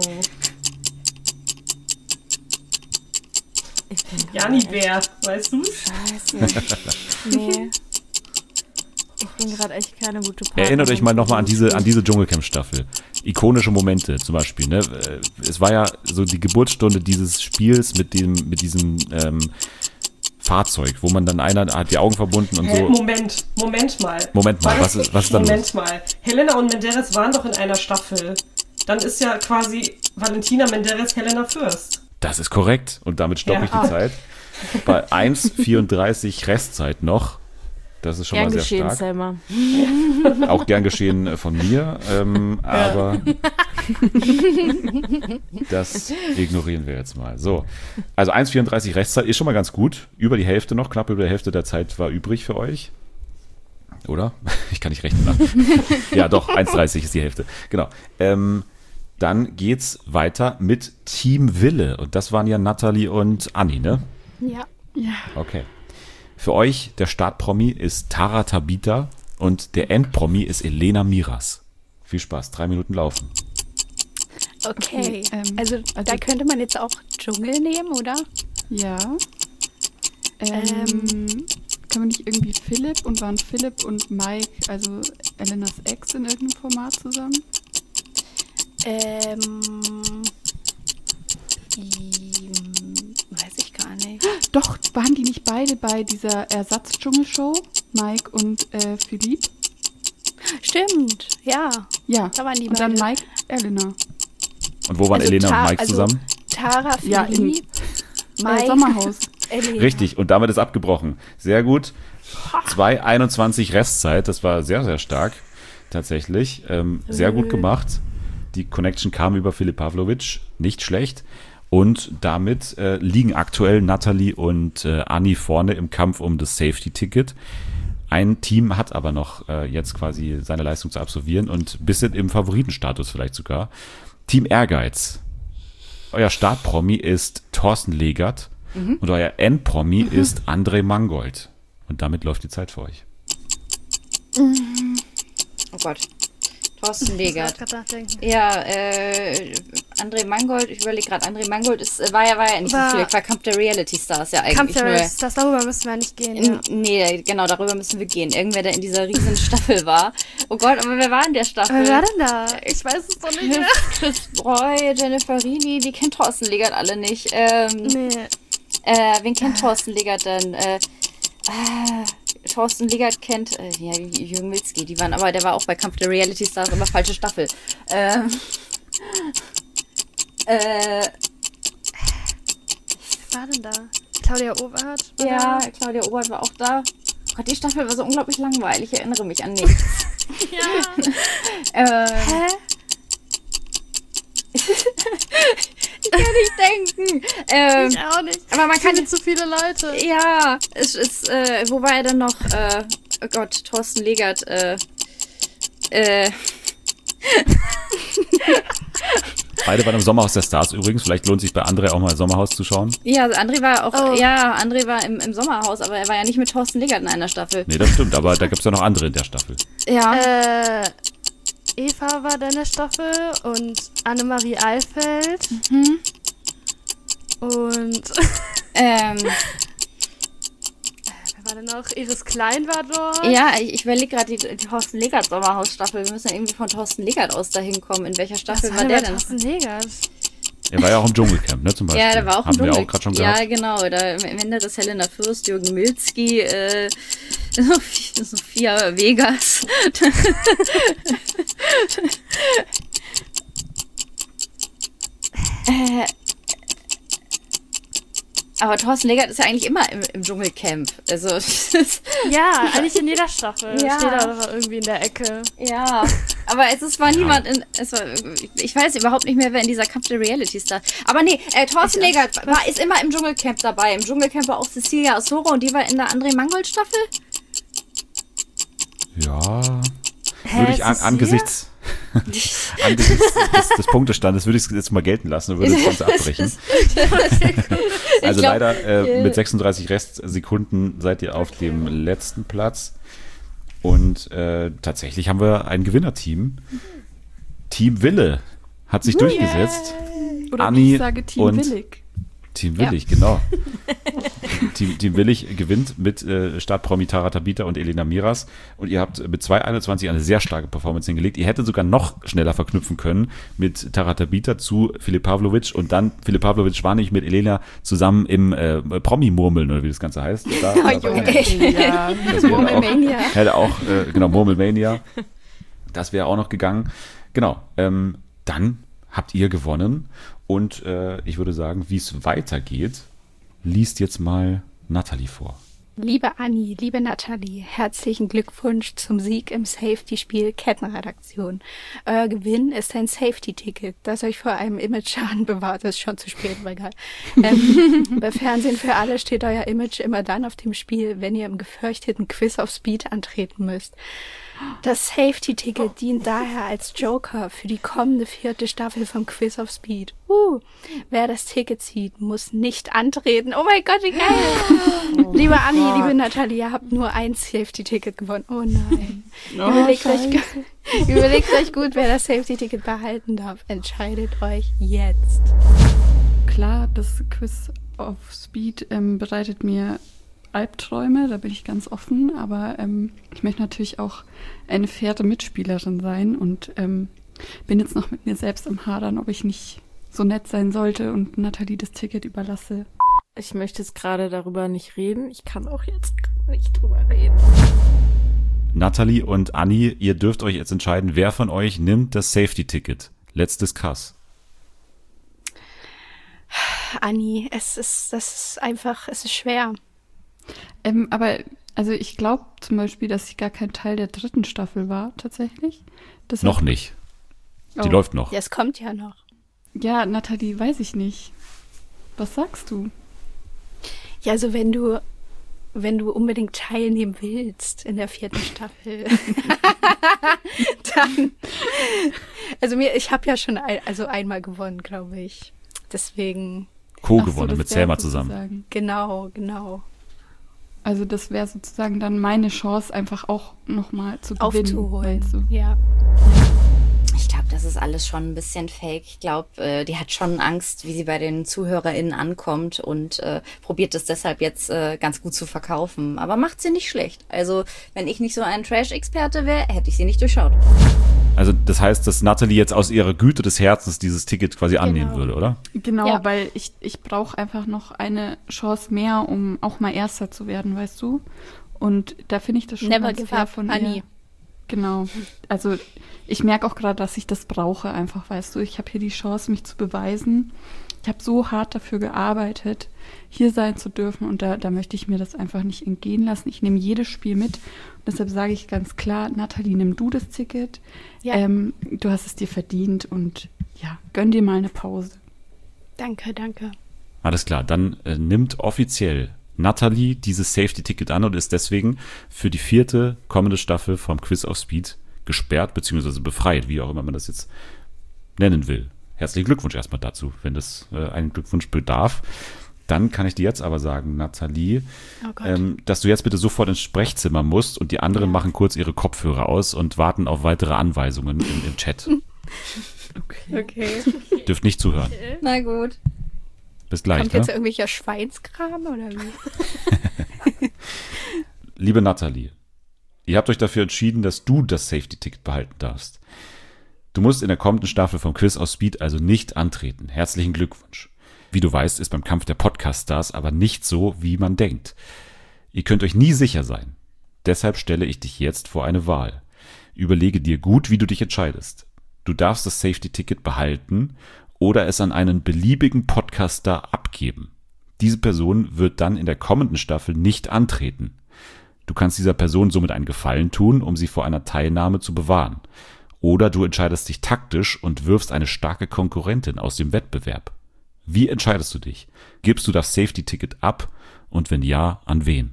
Jani Bär, weißt du's? Scheiße. Nee. Ich bin gerade echt keine gute Partnerin. Erinnert euch mal nochmal an diese, an diese Dschungelcamp-Staffel. Ikonische Momente zum Beispiel. Ne? Es war ja so die Geburtsstunde dieses Spiels mit, dem, mit diesem ähm, Fahrzeug, wo man dann einer hat die Augen verbunden und Hä, so. Moment, Moment mal. Moment mal, War was das- ist, was ist da los? Moment mal. Helena und Menderes waren doch in einer Staffel. Dann ist ja quasi Valentina Menderes Helena Fürst. Das ist korrekt. Und damit stoppe Ja. ich die Zeit. Bei eins vierunddreißig Restzeit noch. Das ist schon Gern mal sehr geschehen, stark. Selma. Auch gern geschehen äh, von mir. Ähm, aber das ignorieren wir jetzt mal. So, also eins vierunddreißig Restzeit ist schon mal ganz gut. Über die Hälfte noch, knapp über die Hälfte der Zeit war übrig für euch. Oder? Ich kann nicht rechnen. Ne? Ja, doch, eins dreißig ist die Hälfte. Genau. Ähm, dann geht's weiter mit Team Wille. Und das waren ja Nathalie und Anni, ne? Ja. Ja. Okay. Für euch, der Startpromi ist Tara Tabita und der Endpromi ist Elena Miras. Viel Spaß, drei Minuten laufen. Okay, ähm, also, da könnte man jetzt auch Dschungel nehmen, oder? Ja. Ähm, kann man nicht irgendwie Philipp und waren Philipp und Mike, also Elenas Ex, in irgendeinem Format zusammen? Ähm, i- weiß ich gar nicht. Doch, waren die nicht beide bei dieser Ersatz-Dschungelshow? Mike und äh, Philipp? Stimmt, ja. Ja. Da waren die und dann beide. Mike, Elena. Und wo waren Also Elena Ta- und Mike also zusammen? Tara, Ja, in- Philipp, Mike, Äh, Sommerhaus. Elena. Richtig, und damit ist abgebrochen. Sehr gut. zwei einundzwanzig Restzeit, das war sehr, sehr stark. Tatsächlich. Ähm, sehr gut gemacht. Die Connection kam über Filip Pavlovic. Nicht schlecht. Und damit äh, liegen aktuell Nathalie und äh, Anni vorne im Kampf um das Safety-Ticket. Ein Team hat aber noch äh, jetzt quasi seine Leistung zu absolvieren und bisschen im Favoritenstatus vielleicht sogar. Team Ehrgeiz. Euer Startpromi ist Thorsten Legert Mhm. und euer Endpromi ist André Mangold. Und damit läuft die Zeit für euch. Oh Gott. Thorsten Legert. grad nachdenken. Ja, äh, André Mangold, ich überlege gerade, André Mangold ist, äh, war ja, war ja nicht War- so viel, war Kampf der Reality Stars ja eigentlich Kampf der nur. Reality Stars, darüber müssen wir nicht gehen. In, Ja. Nee, genau, darüber müssen wir gehen. Irgendwer, der in dieser riesen Staffel war. Oh Gott, aber wer war in der Staffel? Wer war denn da? Ich weiß es doch nicht mehr. Chris Breu, Jennifer Rini, die kennt Thorsten Legert alle nicht. Ähm, Nee. äh, wen kennt Thorsten Legert denn? Äh, äh, Thorsten Legert kennt, äh, ja, Jürgen Milzki, die waren, aber der war auch bei Kampf der Reality Stars, aber falsche Staffel. Ähm, äh, Wer war denn da? Claudia Obert? oder? ja, Claudia Obert war auch da. Gott, die Staffel war so unglaublich langweilig, ich erinnere mich an nichts. Ja. ähm, Hä? Ich kann nicht denken. Ähm, Ich auch nicht. aber man kann Viele zu viele Leute. Ja, es ist, äh, wo war er denn noch? Äh, oh Gott, Thorsten Legert, äh, äh, Beide waren im Sommerhaus der Stars übrigens. Vielleicht lohnt sich bei André auch mal Sommerhaus zu schauen. ja, also André war auch, Oh. ja, André war im, im Sommerhaus, aber er war ja nicht mit Thorsten Legert in einer Staffel. Nee, das stimmt, aber da gibt es ja noch andere in der Staffel. Ja. Äh, Eva war da in der Staffel und Annemarie Eifeld. Mhm. Und Ähm, wer war denn noch? Iris Klein war dort. ja, ich, ich überlege gerade die, die Thorsten Legert Sommerhaus-Staffel. Wir müssen ja irgendwie von Thorsten Legert aus dahin kommen. In welcher Staffel Was war war der denn denn? Thorsten Legert? Er war ja auch im Dschungelcamp, ne, zum Beispiel. Ja, der war auch Haben im wir Dschungel. auch gerade schon Ja, gehabt. genau. Da am Ende das Helena Fürst, Jürgen Milzki, äh, Sophia, Sophia Vegas. äh, aber Thorsten Legert ist ja eigentlich immer im, im Dschungelcamp. Also, Ja, eigentlich in jeder Staffel. Ja. Steht er doch irgendwie in der Ecke. ja. Aber es ist, war niemand in, es war, ich weiß überhaupt nicht mehr, wer in dieser Kampf der Reality Star. Aber nee, äh, Thorsten Ich- Legert war, ist immer im Dschungelcamp dabei. Im Dschungelcamp war auch Cecilia Osoro und die war in der André Mangold Staffel. Ja. Hä, Würde ich an, Cecilia? angesichts, angesichts des, des Punktestandes würde ich es jetzt mal gelten lassen und würde das Ganze abbrechen. Also glaub, leider äh, mit sechsunddreißig Restsekunden seid ihr auf dem letzten Platz. Und äh, tatsächlich haben wir ein Gewinnerteam. Team Wille hat sich durchgesetzt. Oder Anni wie ich sage, Team und Willig. Team Willig, ja. Genau. Team, Team Willig gewinnt mit äh, Startpromi Tara Tabita und Elena Miras. Und ihr habt mit zwei einundzwanzig eine sehr starke Performance hingelegt. Ihr hättet sogar noch schneller verknüpfen können mit Tara Tabita zu Filip Pavlovic. Und dann, Filip Pavlovic war nicht mit Elena zusammen im äh, Promi-Murmeln, oder wie das Ganze heißt. Da, Oh, da Junge. Ja. Murmelmania. Auch, hätte auch, äh, genau, Murmelmania. Das wäre auch noch gegangen. Genau, ähm, dann habt ihr gewonnen. Und äh, ich würde sagen, wie es weitergeht, liest jetzt mal Nathalie vor. Liebe Anni, liebe Nathalie, herzlichen Glückwunsch zum Sieg im Safety-Spiel Kettenredaktion. Euer Gewinn ist ein Safety-Ticket, das euch vor einem Image-Schaden bewahrt. Das ist schon zu spät, aber egal. Ähm, bei Fernsehen für alle steht euer Image immer dann auf dem Spiel, wenn ihr im gefürchteten Quiz of Speed antreten müsst. Das Safety-Ticket dient daher als Joker für die kommende vierte Staffel vom Quiz of Speed. Uh, wer das Ticket zieht, muss nicht antreten. Oh mein Gott, wie geil! Oh liebe Anni, Gott. Liebe Nathalie, ihr habt nur ein Safety-Ticket gewonnen. Oh nein. Oh, überlegt, euch, überlegt euch gut, wer das Safety-Ticket behalten darf. Entscheidet euch jetzt. Klar, das Quiz of Speed ähm, bereitet mir Albträume, da bin ich ganz offen, aber ähm, ich möchte natürlich auch eine faire Mitspielerin sein und ähm, bin jetzt noch mit mir selbst am Hadern, ob ich nicht so nett sein sollte und Nathalie das Ticket überlasse. Ich möchte jetzt gerade darüber nicht reden. Ich kann auch jetzt nicht drüber reden. Nathalie und Anni, ihr dürft euch jetzt entscheiden, wer von euch nimmt das Safety-Ticket. Let's discuss. Anni, es ist, das ist einfach, es ist schwer. Ähm, aber, also ich glaube zum Beispiel, dass ich gar kein Teil der dritten Staffel war, tatsächlich. Das noch nicht. Die oh. läuft noch. Ja, es kommt ja noch. Ja, Nathalie, weiß ich nicht. Was sagst du? Ja, also wenn du, wenn du unbedingt teilnehmen willst in der vierten Staffel, dann, also mir, ich habe ja schon ein, also einmal gewonnen, glaube ich. Deswegen. Co-gewonnen so, mit Selma zusammen. Genau, genau. Also das wäre sozusagen dann meine Chance, einfach auch nochmal zu gewinnen. Aufzuholen, du? Ja. Ich glaube, das ist alles schon ein bisschen fake. Ich glaube, äh, die hat schon Angst, wie sie bei den ZuhörerInnen ankommt und äh, probiert es deshalb jetzt äh, ganz gut zu verkaufen. Aber macht sie nicht schlecht. Also, wenn ich nicht so ein Trash-Experte wäre, hätte ich sie nicht durchschaut. Also das heißt, dass Nathalie jetzt aus ihrer Güte des Herzens dieses Ticket quasi genau. annehmen würde, oder? Genau, ja. weil ich, ich brauche einfach noch eine Chance mehr, um auch mal Erster zu werden, weißt du? Und da finde ich das schon Never ganz give fair up, von Anni. ihr. Genau. Also ich merke auch gerade, dass ich das brauche einfach, weißt du? Ich habe hier die Chance, mich zu beweisen. Ich habe so hart dafür gearbeitet, hier sein zu dürfen und da, da möchte ich mir das einfach nicht entgehen lassen. Ich nehme jedes Spiel mit und deshalb sage ich ganz klar, Nathalie, nimm du das Ticket. Ja. Ähm, du hast es dir verdient und ja, gönn dir mal eine Pause. Danke, danke. Alles klar, dann äh, nimmt offiziell Nathalie dieses Safety-Ticket an und ist deswegen für die vierte kommende Staffel vom Quiz of Speed gesperrt bzw. befreit, wie auch immer man das jetzt nennen will. Herzlichen Glückwunsch erstmal dazu, wenn das äh, einen Glückwunsch bedarf. Dann kann ich dir jetzt aber sagen, Nathalie, oh ähm, dass du jetzt bitte sofort ins Sprechzimmer musst und die anderen ja. machen kurz ihre Kopfhörer aus und warten auf weitere Anweisungen im, im Chat. Okay. okay. Dürft nicht zuhören. Na gut. Bis gleich. Kommt ne? jetzt irgendwelcher Schweinskram oder wie? Liebe Nathalie, ihr habt euch dafür entschieden, dass du das Safety-Ticket behalten darfst. Du musst in der kommenden Staffel vom Quiz of Speed also nicht antreten. Herzlichen Glückwunsch. Wie du weißt, ist beim Kampf der Podcast-Stars aber nicht so, wie man denkt. Ihr könnt euch nie sicher sein. Deshalb stelle ich dich jetzt vor eine Wahl. Überlege dir gut, wie du dich entscheidest. Du darfst das Safety-Ticket behalten oder es an einen beliebigen Podcast-Star abgeben. Diese Person wird dann in der kommenden Staffel nicht antreten. Du kannst dieser Person somit einen Gefallen tun, um sie vor einer Teilnahme zu bewahren. Oder du entscheidest dich taktisch und wirfst eine starke Konkurrentin aus dem Wettbewerb. Wie entscheidest du dich? Gibst du das Safety-Ticket ab? Und wenn ja, an wen?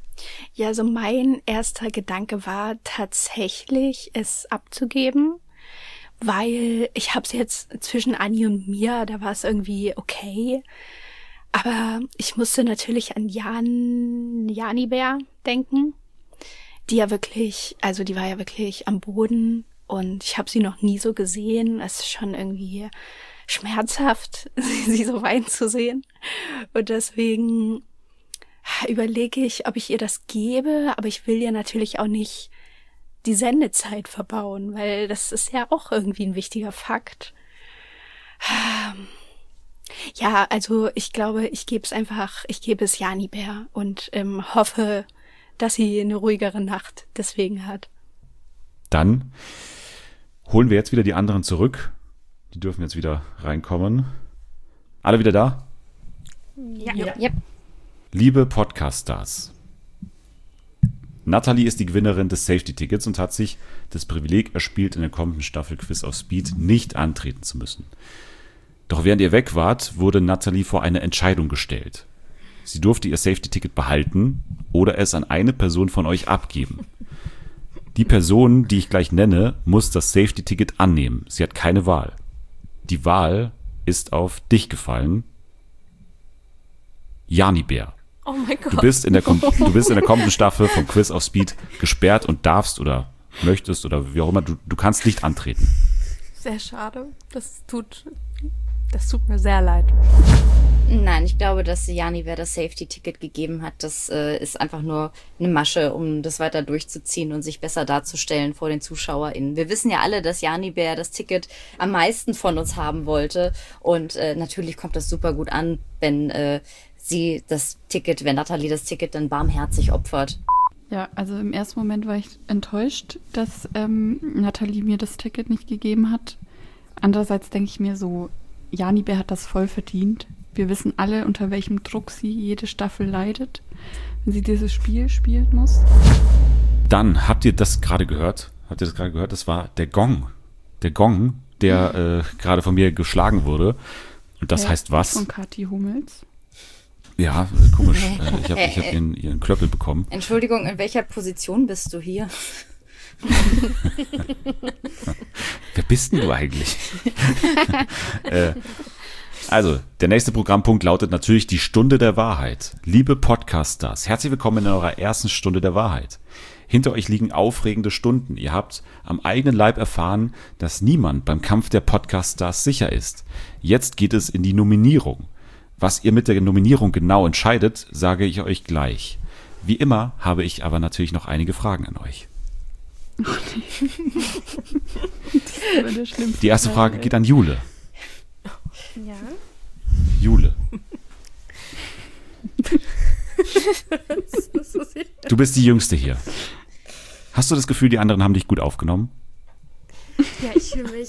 Ja, also mein erster Gedanke war tatsächlich, es abzugeben. weil ich habe es jetzt zwischen Anni und mir, da war es irgendwie okay. Aber ich musste natürlich an Jan, Janibär denken, die ja wirklich, also die war ja wirklich am Boden und ich habe sie noch nie so gesehen. Es ist schon irgendwie schmerzhaft, sie so weinen zu sehen. Und deswegen überlege ich, ob ich ihr das gebe, aber ich will ihr natürlich auch nicht die Sendezeit verbauen, weil das ist ja auch irgendwie ein wichtiger Fakt. Ja, also ich glaube, ich gebe es einfach, ich gebe es Janibär und ähm, hoffe, dass sie eine ruhigere Nacht deswegen hat. Dann holen wir jetzt wieder die anderen zurück. Die dürfen jetzt wieder reinkommen. Alle wieder da? Ja. Ja. Yep. Liebe Podcast-Stars, Nathalie ist die Gewinnerin des Safety-Tickets und hat sich das Privileg erspielt, in der kommenden Staffel Quiz auf Speed nicht antreten zu müssen. Doch während ihr weg wart, wurde Nathalie vor eine Entscheidung gestellt. Sie durfte ihr Safety-Ticket behalten oder es an eine Person von euch abgeben. Die Person, die ich gleich nenne, muss das Safety-Ticket annehmen. Sie hat keine Wahl. Die Wahl ist auf dich gefallen. Janibär. Oh mein Gott. Du bist in der, Kom- du bist in der kommenden Staffel vom Quiz auf Speed gesperrt und darfst oder möchtest oder wie auch immer, du, du kannst nicht antreten. Sehr schade. Das tut, das tut mir sehr leid. Nein, ich glaube, dass Janibär das Safety-Ticket gegeben hat. Das äh, ist einfach nur eine Masche, um das weiter durchzuziehen und sich besser darzustellen vor den ZuschauerInnen. Wir wissen ja alle, dass Janibär das Ticket am meisten von uns haben wollte. Und äh, natürlich kommt das super gut an, wenn äh, sie das Ticket, wenn Nathalie das Ticket dann barmherzig opfert. Ja, also im ersten Moment war ich enttäuscht, dass ähm, Nathalie mir das Ticket nicht gegeben hat. Andererseits denke ich mir so, Janibär hat das voll verdient. Wir wissen alle, unter welchem Druck sie jede Staffel leidet, wenn sie dieses Spiel spielen muss. Dann habt ihr das gerade gehört? Habt ihr das gerade gehört? Das war der Gong. Der Gong, der äh, gerade von mir geschlagen wurde. Und das Ja, heißt was? Von Kathi Hummels. Ja, komisch. Äh, ich habe ich hab ihren, ihren Klöppel bekommen. Entschuldigung, in welcher Position bist du hier? Wer bist denn du eigentlich? äh, also, der nächste Programmpunkt lautet natürlich die Stunde der Wahrheit. Liebe Podcast-Stars, herzlich willkommen in eurer ersten Stunde der Wahrheit. Hinter euch liegen aufregende Stunden. Ihr habt am eigenen Leib erfahren, dass niemand beim Kampf der Podcast-Stars sicher ist. Jetzt geht es in die Nominierung. Was ihr mit der Nominierung genau entscheidet, sage ich euch gleich. Wie immer habe ich aber natürlich noch einige Fragen an euch. Oh, nee. Das war der schlimmste Die erste Teil, Frage ey. geht an Jule. Ja. Jule, du bist die Jüngste hier. Hast du das Gefühl, die anderen haben dich gut aufgenommen? Ja, ich fühle mich.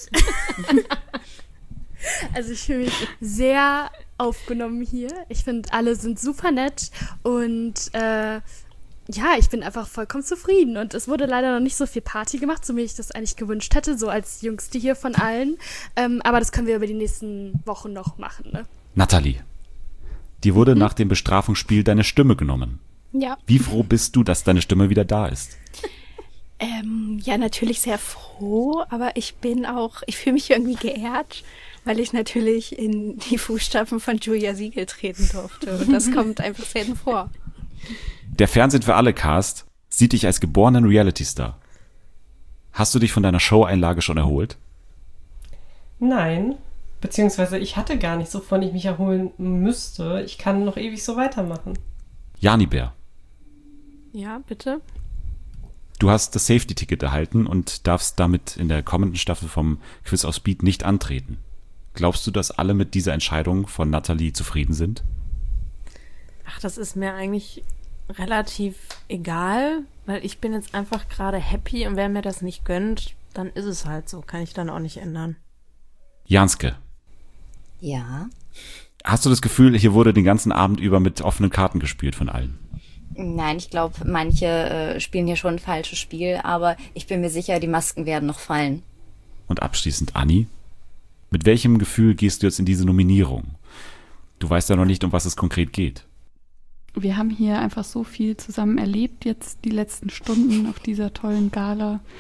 Also ich fühle mich sehr aufgenommen hier. Ich finde, alle sind super nett und äh, ja, ich bin einfach vollkommen zufrieden. Und es wurde leider noch nicht so viel Party gemacht, so wie ich das eigentlich gewünscht hätte, so als Jüngste hier von allen. Ähm, aber das können wir über die nächsten Wochen noch machen, ne? Nathalie, dir wurde nach dem Bestrafungsspiel deine Stimme genommen. Ja. Wie froh bist du, dass deine Stimme wieder da ist? Ähm, ja, natürlich sehr froh, aber ich bin auch, ich fühle mich irgendwie geehrt, weil ich natürlich in die Fußstapfen von Julia Siegel treten durfte. Und das kommt einfach selten vor. Der Fernsehen für alle Cast sieht dich als geborenen Reality-Star. Hast du dich von deiner Show-Einlage schon erholt? Nein, beziehungsweise ich hatte gar nicht, wovon ich mich erholen müsste. Ich kann noch ewig so weitermachen. Janibär, Ja, bitte? du hast das Safety-Ticket erhalten und darfst damit in der kommenden Staffel vom Quiz auf Speed nicht antreten. Glaubst du, dass alle mit dieser Entscheidung von Nathalie zufrieden sind? Ach, das ist mir eigentlich relativ egal, weil ich bin jetzt einfach gerade happy und wer mir das nicht gönnt, dann ist es halt so. Kann ich dann auch nicht ändern. Janske, Ja. hast du das Gefühl, hier wurde den ganzen Abend über mit offenen Karten gespielt von allen? Nein, ich glaube, manche äh, spielen hier schon ein falsches Spiel, aber ich bin mir sicher, die Masken werden noch fallen. Und abschließend Anni, mit welchem Gefühl gehst du jetzt in diese Nominierung? Du weißt ja noch nicht, um was es konkret geht. Wir haben hier einfach so viel zusammen erlebt, jetzt die letzten Stunden auf dieser tollen Gala.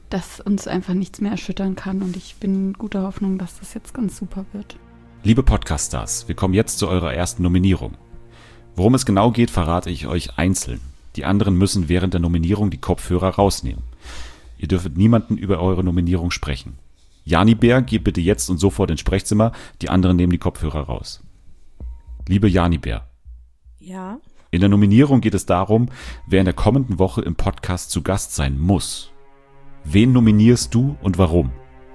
dass uns einfach nichts mehr erschüttern kann. Und ich bin guter Hoffnung, dass das jetzt ganz super wird. Liebe Podcast-Stars, wir kommen jetzt zu eurer ersten Nominierung. Worum es genau geht, verrate ich euch einzeln. Die anderen müssen während der Nominierung die Kopfhörer rausnehmen. Ihr dürft niemanden über eure Nominierung sprechen. Jani Bär, geht bitte jetzt und sofort ins Sprechzimmer, die anderen nehmen die Kopfhörer raus. Liebe Jani Bär. Ja. In der Nominierung geht es darum, wer in der kommenden Woche im Podcast zu Gast sein muss. Wen nominierst du und warum?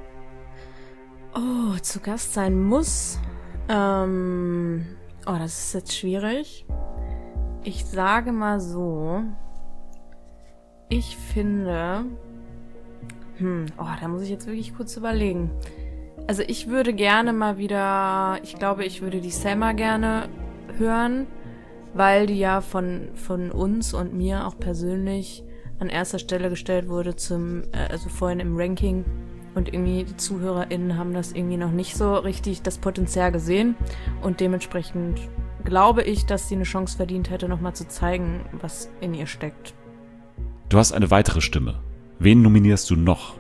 Oh, zu Gast sein muss. Ähm, oh, das ist jetzt schwierig. Ich sage mal so, ich finde, hm, oh, da muss ich jetzt wirklich kurz überlegen. Also ich würde gerne mal wieder, ich glaube, ich würde die Selma gerne hören, weil die ja von, von uns und mir auch persönlich an erster Stelle gestellt wurde zum, äh, also vorhin im Ranking. Und irgendwie die ZuhörerInnen haben das irgendwie noch nicht so richtig das Potenzial gesehen. Und dementsprechend glaube ich, dass sie eine Chance verdient hätte, nochmal zu zeigen, was in ihr steckt. Du hast eine weitere Stimme. Wen nominierst du noch?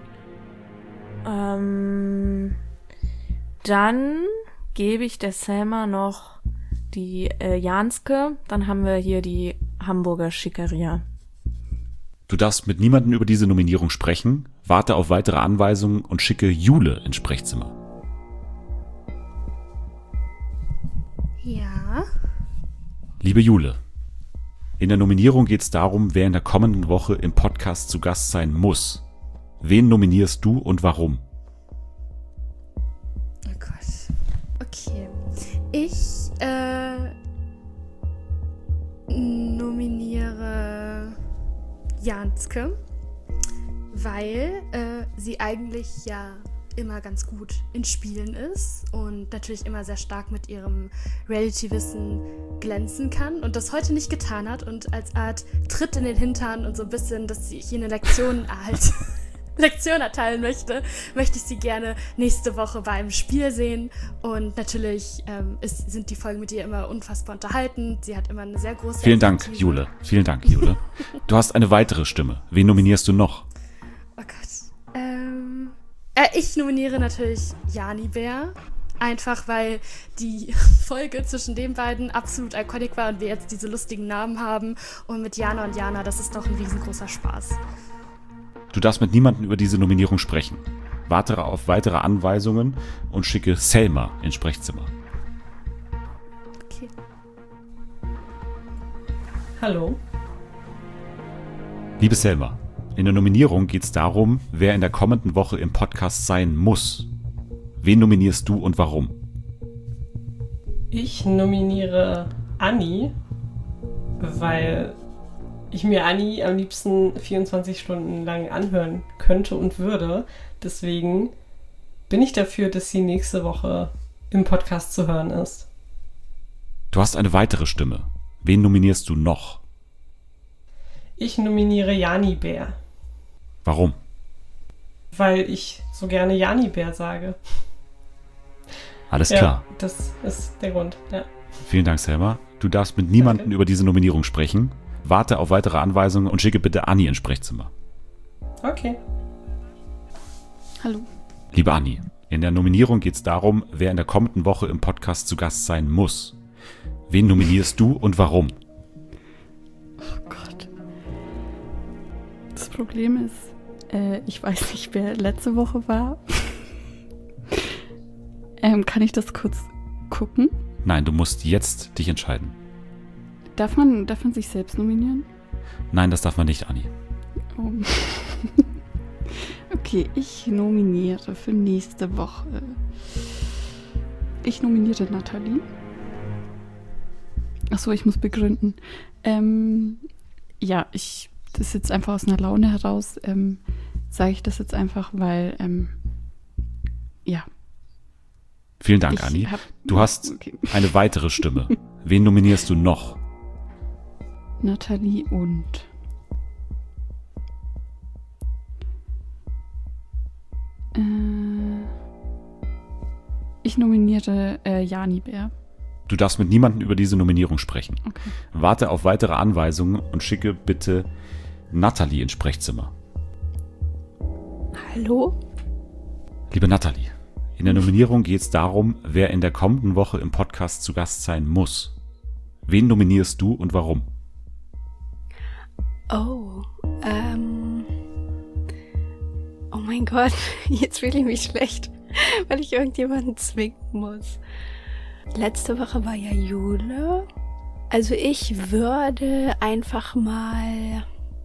Ähm, dann gebe ich der Selma noch die äh, Janske. Dann haben wir hier die Hamburger Schickeria. Du darfst mit niemandem über diese Nominierung sprechen, warte auf weitere Anweisungen und schicke Jule ins Sprechzimmer. Ja. Liebe Jule, in der Nominierung geht es darum, wer in der kommenden Woche im Podcast zu Gast sein muss. Wen nominierst du und warum? Oh Gott. Okay. Ich äh, nominiere Janske, weil äh, sie eigentlich ja immer ganz gut in Spielen ist und natürlich immer sehr stark mit ihrem Reality-Wissen glänzen kann und das heute nicht getan hat und als Art Tritt in den Hintern und so ein bisschen, dass sie hier eine Lektion halt Lektion erteilen möchte, möchte ich sie gerne nächste Woche bei einem Spiel sehen und natürlich ähm, ist, sind die Folgen mit ihr immer unfassbar unterhaltend. Sie hat immer eine sehr große Vielen Dank, Jule. Vielen Dank, Jule. Du hast eine weitere Stimme. Wen nominierst du noch? Oh Gott. Ähm, äh, ich nominiere natürlich Jani Bär. Einfach weil die Folge zwischen den beiden absolut iconic war und wir jetzt diese lustigen Namen haben. Und mit Jana und Jana, das ist doch ein riesengroßer Spaß. Du darfst mit niemandem über diese Nominierung sprechen. Warte auf weitere Anweisungen und schicke Selma ins Sprechzimmer. Okay. Hallo. Liebe Selma, in der Nominierung geht es darum, wer in der kommenden Woche im Podcast sein muss. Wen nominierst du und warum? Ich nominiere Anni, weil ich mir Anni am liebsten vierundzwanzig Stunden lang anhören könnte und würde. Deswegen bin ich dafür, dass sie nächste Woche im Podcast zu hören ist. Du hast eine weitere Stimme. Wen nominierst du noch? Ich nominiere Jani Bär, Warum? weil ich so gerne Jani Bär sage. Alles Ja, klar. das ist der Grund, ja. Vielen Dank, Selma. Du darfst mit niemandem über diese Nominierung sprechen. Warte auf weitere Anweisungen und schicke bitte Anni ins Sprechzimmer. Okay. Hallo. Liebe Anni, in der Nominierung geht es darum, wer in der kommenden Woche im Podcast zu Gast sein muss. Wen nominierst du und warum? Oh Gott. Das Problem ist, äh, ich weiß nicht, wer letzte Woche war. ähm, kann ich das kurz gucken? Nein, du musst jetzt dich entscheiden. Darf man, darf man sich selbst nominieren? Nein, das darf man nicht, Anni. Oh. Okay, ich nominiere für nächste Woche. Ich nominiere Nathalie. Achso, ich muss begründen. Ähm, ja, ich, das ist jetzt einfach aus einer Laune heraus, ähm, sage ich das jetzt einfach, weil, ähm, ja. Vielen Dank, Ich Anni. hab- Du hast okay. eine weitere Stimme. Wen nominierst du noch? Nathalie und äh, ich nominiere äh, Jani Bär. Du darfst mit niemandem über diese Nominierung sprechen. Okay. Warte auf weitere Anweisungen und schicke bitte Nathalie ins Sprechzimmer. Hallo? Liebe Nathalie, in der Nominierung geht es darum, wer in der kommenden Woche im Podcast zu Gast sein muss. Wen nominierst du und warum? Oh, ähm... Oh mein Gott, jetzt fühle ich mich schlecht, weil ich irgendjemanden zwingen muss. Letzte Woche war ja Jule. Also ich würde einfach mal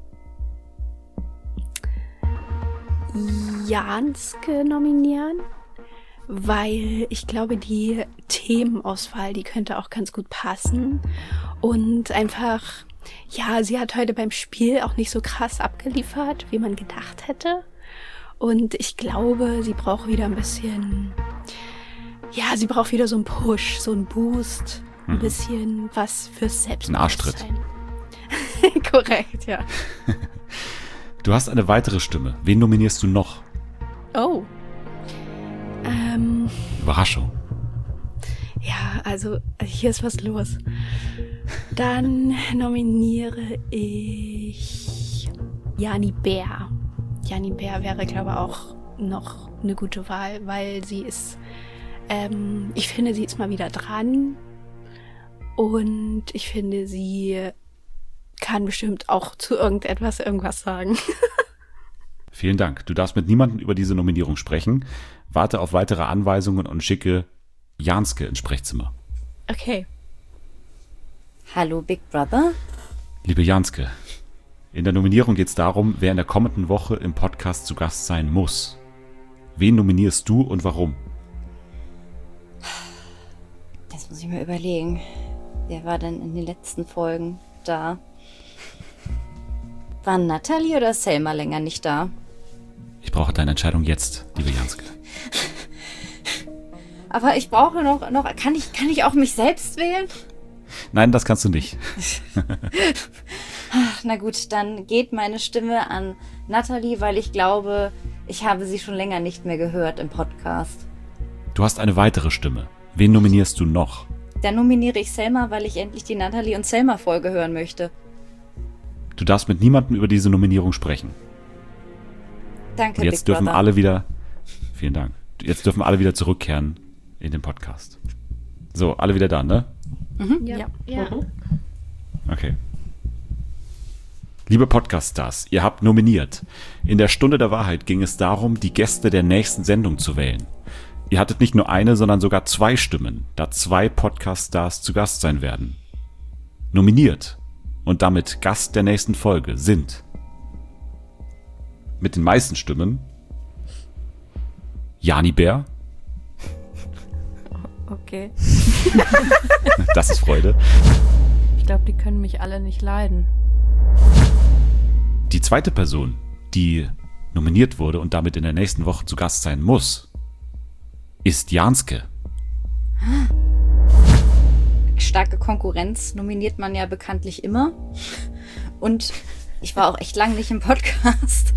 Janske nominieren, weil ich glaube, die Themenauswahl, die könnte auch ganz gut passen. Und einfach, ja, sie hat heute beim Spiel auch nicht so krass abgeliefert, wie man gedacht hätte. Und ich glaube, sie braucht wieder ein bisschen, ja, sie braucht wieder so einen Push, so einen Boost, ein mhm. bisschen was fürs Selbstbewusstsein. Ein Arschtritt. Korrekt, ja. Du hast eine weitere Stimme. Wen nominierst du noch? Oh. Ähm. Überraschung. Ja, also hier ist was los. Dann nominiere ich Jani Bär. Jani Bär wäre, glaube ich, auch noch eine gute Wahl, weil sie ist, ähm, ich finde, sie ist mal wieder dran und ich finde, sie kann bestimmt auch zu irgendetwas irgendwas sagen. Vielen Dank. Du darfst mit niemandem über diese Nominierung sprechen. Warte auf weitere Anweisungen und schicke Janske ins Sprechzimmer. Okay. Hallo Big Brother. Liebe Janske, in der Nominierung geht es darum, wer in der kommenden Woche im Podcast zu Gast sein muss. Wen nominierst du und warum? Das muss ich mir überlegen. Wer war denn in den letzten Folgen da? Waren Nathalie oder Selma länger nicht da? Ich brauche deine Entscheidung jetzt, liebe Janske. Aber ich brauche noch, noch kann ich, kann ich auch mich selbst wählen? Nein, das kannst du nicht. Ach, na gut, dann geht meine Stimme an Nathalie, weil ich glaube, ich habe sie schon länger nicht mehr gehört im Podcast. Du hast eine weitere Stimme. Wen nominierst du noch? Dann nominiere ich Selma, weil ich endlich die Nathalie und Selma-Folge hören möchte. Du darfst mit niemandem über diese Nominierung sprechen. Danke, und jetzt Big dürfen Brother. alle wieder, vielen Dank, jetzt dürfen alle wieder zurückkehren in den Podcast. So, alle wieder da, ne? Mhm. Ja. ja. Okay. Liebe Podcast-Stars, ihr habt nominiert. In der Stunde der Wahrheit ging es darum, die Gäste der nächsten Sendung zu wählen. Ihr hattet nicht nur eine, sondern sogar zwei Stimmen, da zwei Podcast-Stars zu Gast sein werden. Nominiert und damit Gast der nächsten Folge sind mit den meisten Stimmen Jani Bär. Okay. Das ist Freude. Ich glaube, die können mich alle nicht leiden. Die zweite Person, die nominiert wurde und damit in der nächsten Woche zu Gast sein muss, ist Janske. Starke Konkurrenz nominiert man ja bekanntlich immer. Und ich war auch echt lang nicht im Podcast.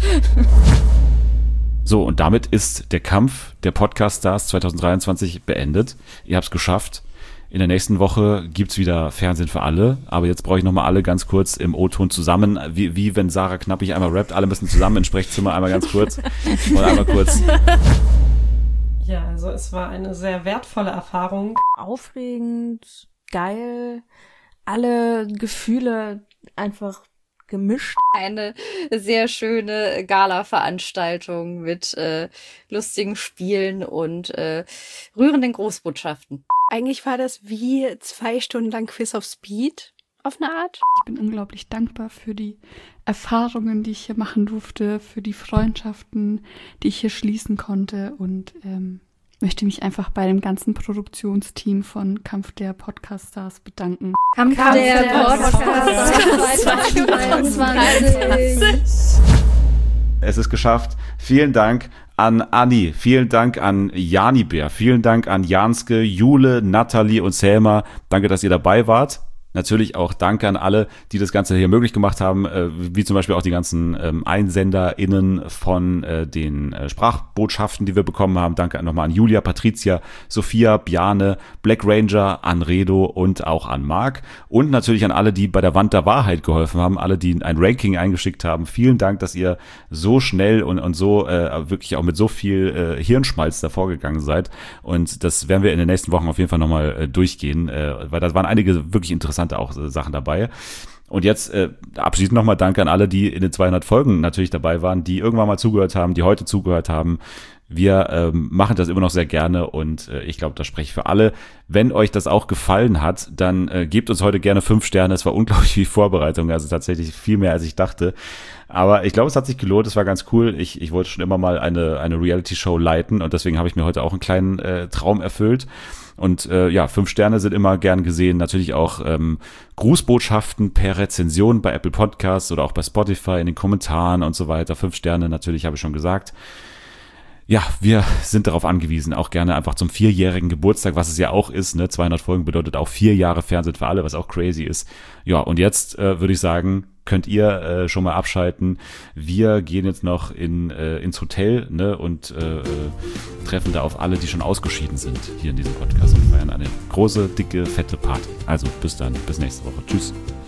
So, und damit ist der Kampf der Podcast-Stars zwanzig dreiundzwanzig beendet. Ihr habt es geschafft. In der nächsten Woche gibt's wieder Fernsehen für alle. Aber jetzt brauche ich nochmal alle ganz kurz im O-Ton zusammen. Wie, wie wenn Sarah Knappig einmal rappt. Alle müssen zusammen ins Sprechzimmer einmal ganz kurz. Und einmal kurz. Ja, also es war eine sehr wertvolle Erfahrung. Aufregend, geil, alle Gefühle einfach gemischt. Eine sehr schöne Gala-Veranstaltung mit äh, lustigen Spielen und äh, rührenden Großbotschaften. Eigentlich war das wie zwei Stunden lang Quiz auf Speed, auf eine Art. Ich bin unglaublich dankbar für die Erfahrungen, die ich hier machen durfte, für die Freundschaften, die ich hier schließen konnte und ähm, möchte mich einfach bei dem ganzen Produktionsteam von Kampf der Podcast-Stars bedanken. Kampf, Kampf der, der Podcast-Stars zwanzig dreiundzwanzig. Es ist geschafft. Vielen Dank an Anni, vielen Dank an Jani Bär, vielen Dank an Janske, Jule, Nathalie und Selma. Danke, dass ihr dabei wart. Natürlich auch danke an alle, die das Ganze hier möglich gemacht haben, äh, wie zum Beispiel auch die ganzen ähm, EinsenderInnen von äh, den äh, Sprachbotschaften, die wir bekommen haben. Danke nochmal an Julia, Patricia, Sophia, Bjane, Black Ranger, an Redo und auch an Marc. Und natürlich an alle, die bei der Wand der Wahrheit geholfen haben, alle, die ein Ranking eingeschickt haben. Vielen Dank, dass ihr so schnell und, und so äh, wirklich auch mit so viel äh, Hirnschmalz davor gegangen seid. Und das werden wir in den nächsten Wochen auf jeden Fall nochmal äh, durchgehen, äh, weil da waren einige wirklich interessante auch äh, Sachen dabei. Und jetzt äh, abschließend nochmal Danke an alle, die in den zweihundert Folgen natürlich dabei waren, die irgendwann mal zugehört haben, die heute zugehört haben. Wir ähm, machen das immer noch sehr gerne und äh, ich glaube, das spreche ich für alle. Wenn euch das auch gefallen hat, dann äh, gebt uns heute gerne fünf Sterne. Es war unglaublich viel Vorbereitung, also tatsächlich viel mehr, als ich dachte. Aber ich glaube, es hat sich gelohnt, es war ganz cool. Ich, ich wollte schon immer mal eine, eine Reality-Show leiten und deswegen habe ich mir heute auch einen kleinen äh, Traum erfüllt. Und äh, ja, fünf Sterne sind immer gern gesehen. Natürlich auch ähm, Grußbotschaften per Rezension bei Apple Podcasts oder auch bei Spotify in den Kommentaren und so weiter. Fünf Sterne natürlich, habe ich schon gesagt. Ja, wir sind darauf angewiesen, auch gerne einfach zum vierjährigen Geburtstag, was es ja auch ist, ne? zweihundert Folgen bedeutet auch vier Jahre Fernsehen für alle, was auch crazy ist. Ja, und jetzt äh, würde ich sagen, könnt ihr äh, schon mal abschalten. Wir gehen jetzt noch in, äh, ins Hotel, ne? Und äh, treffen da auf alle, die schon ausgeschieden sind hier in diesem Podcast und feiern eine große, dicke, fette Party. Also bis dann, bis nächste Woche. Tschüss.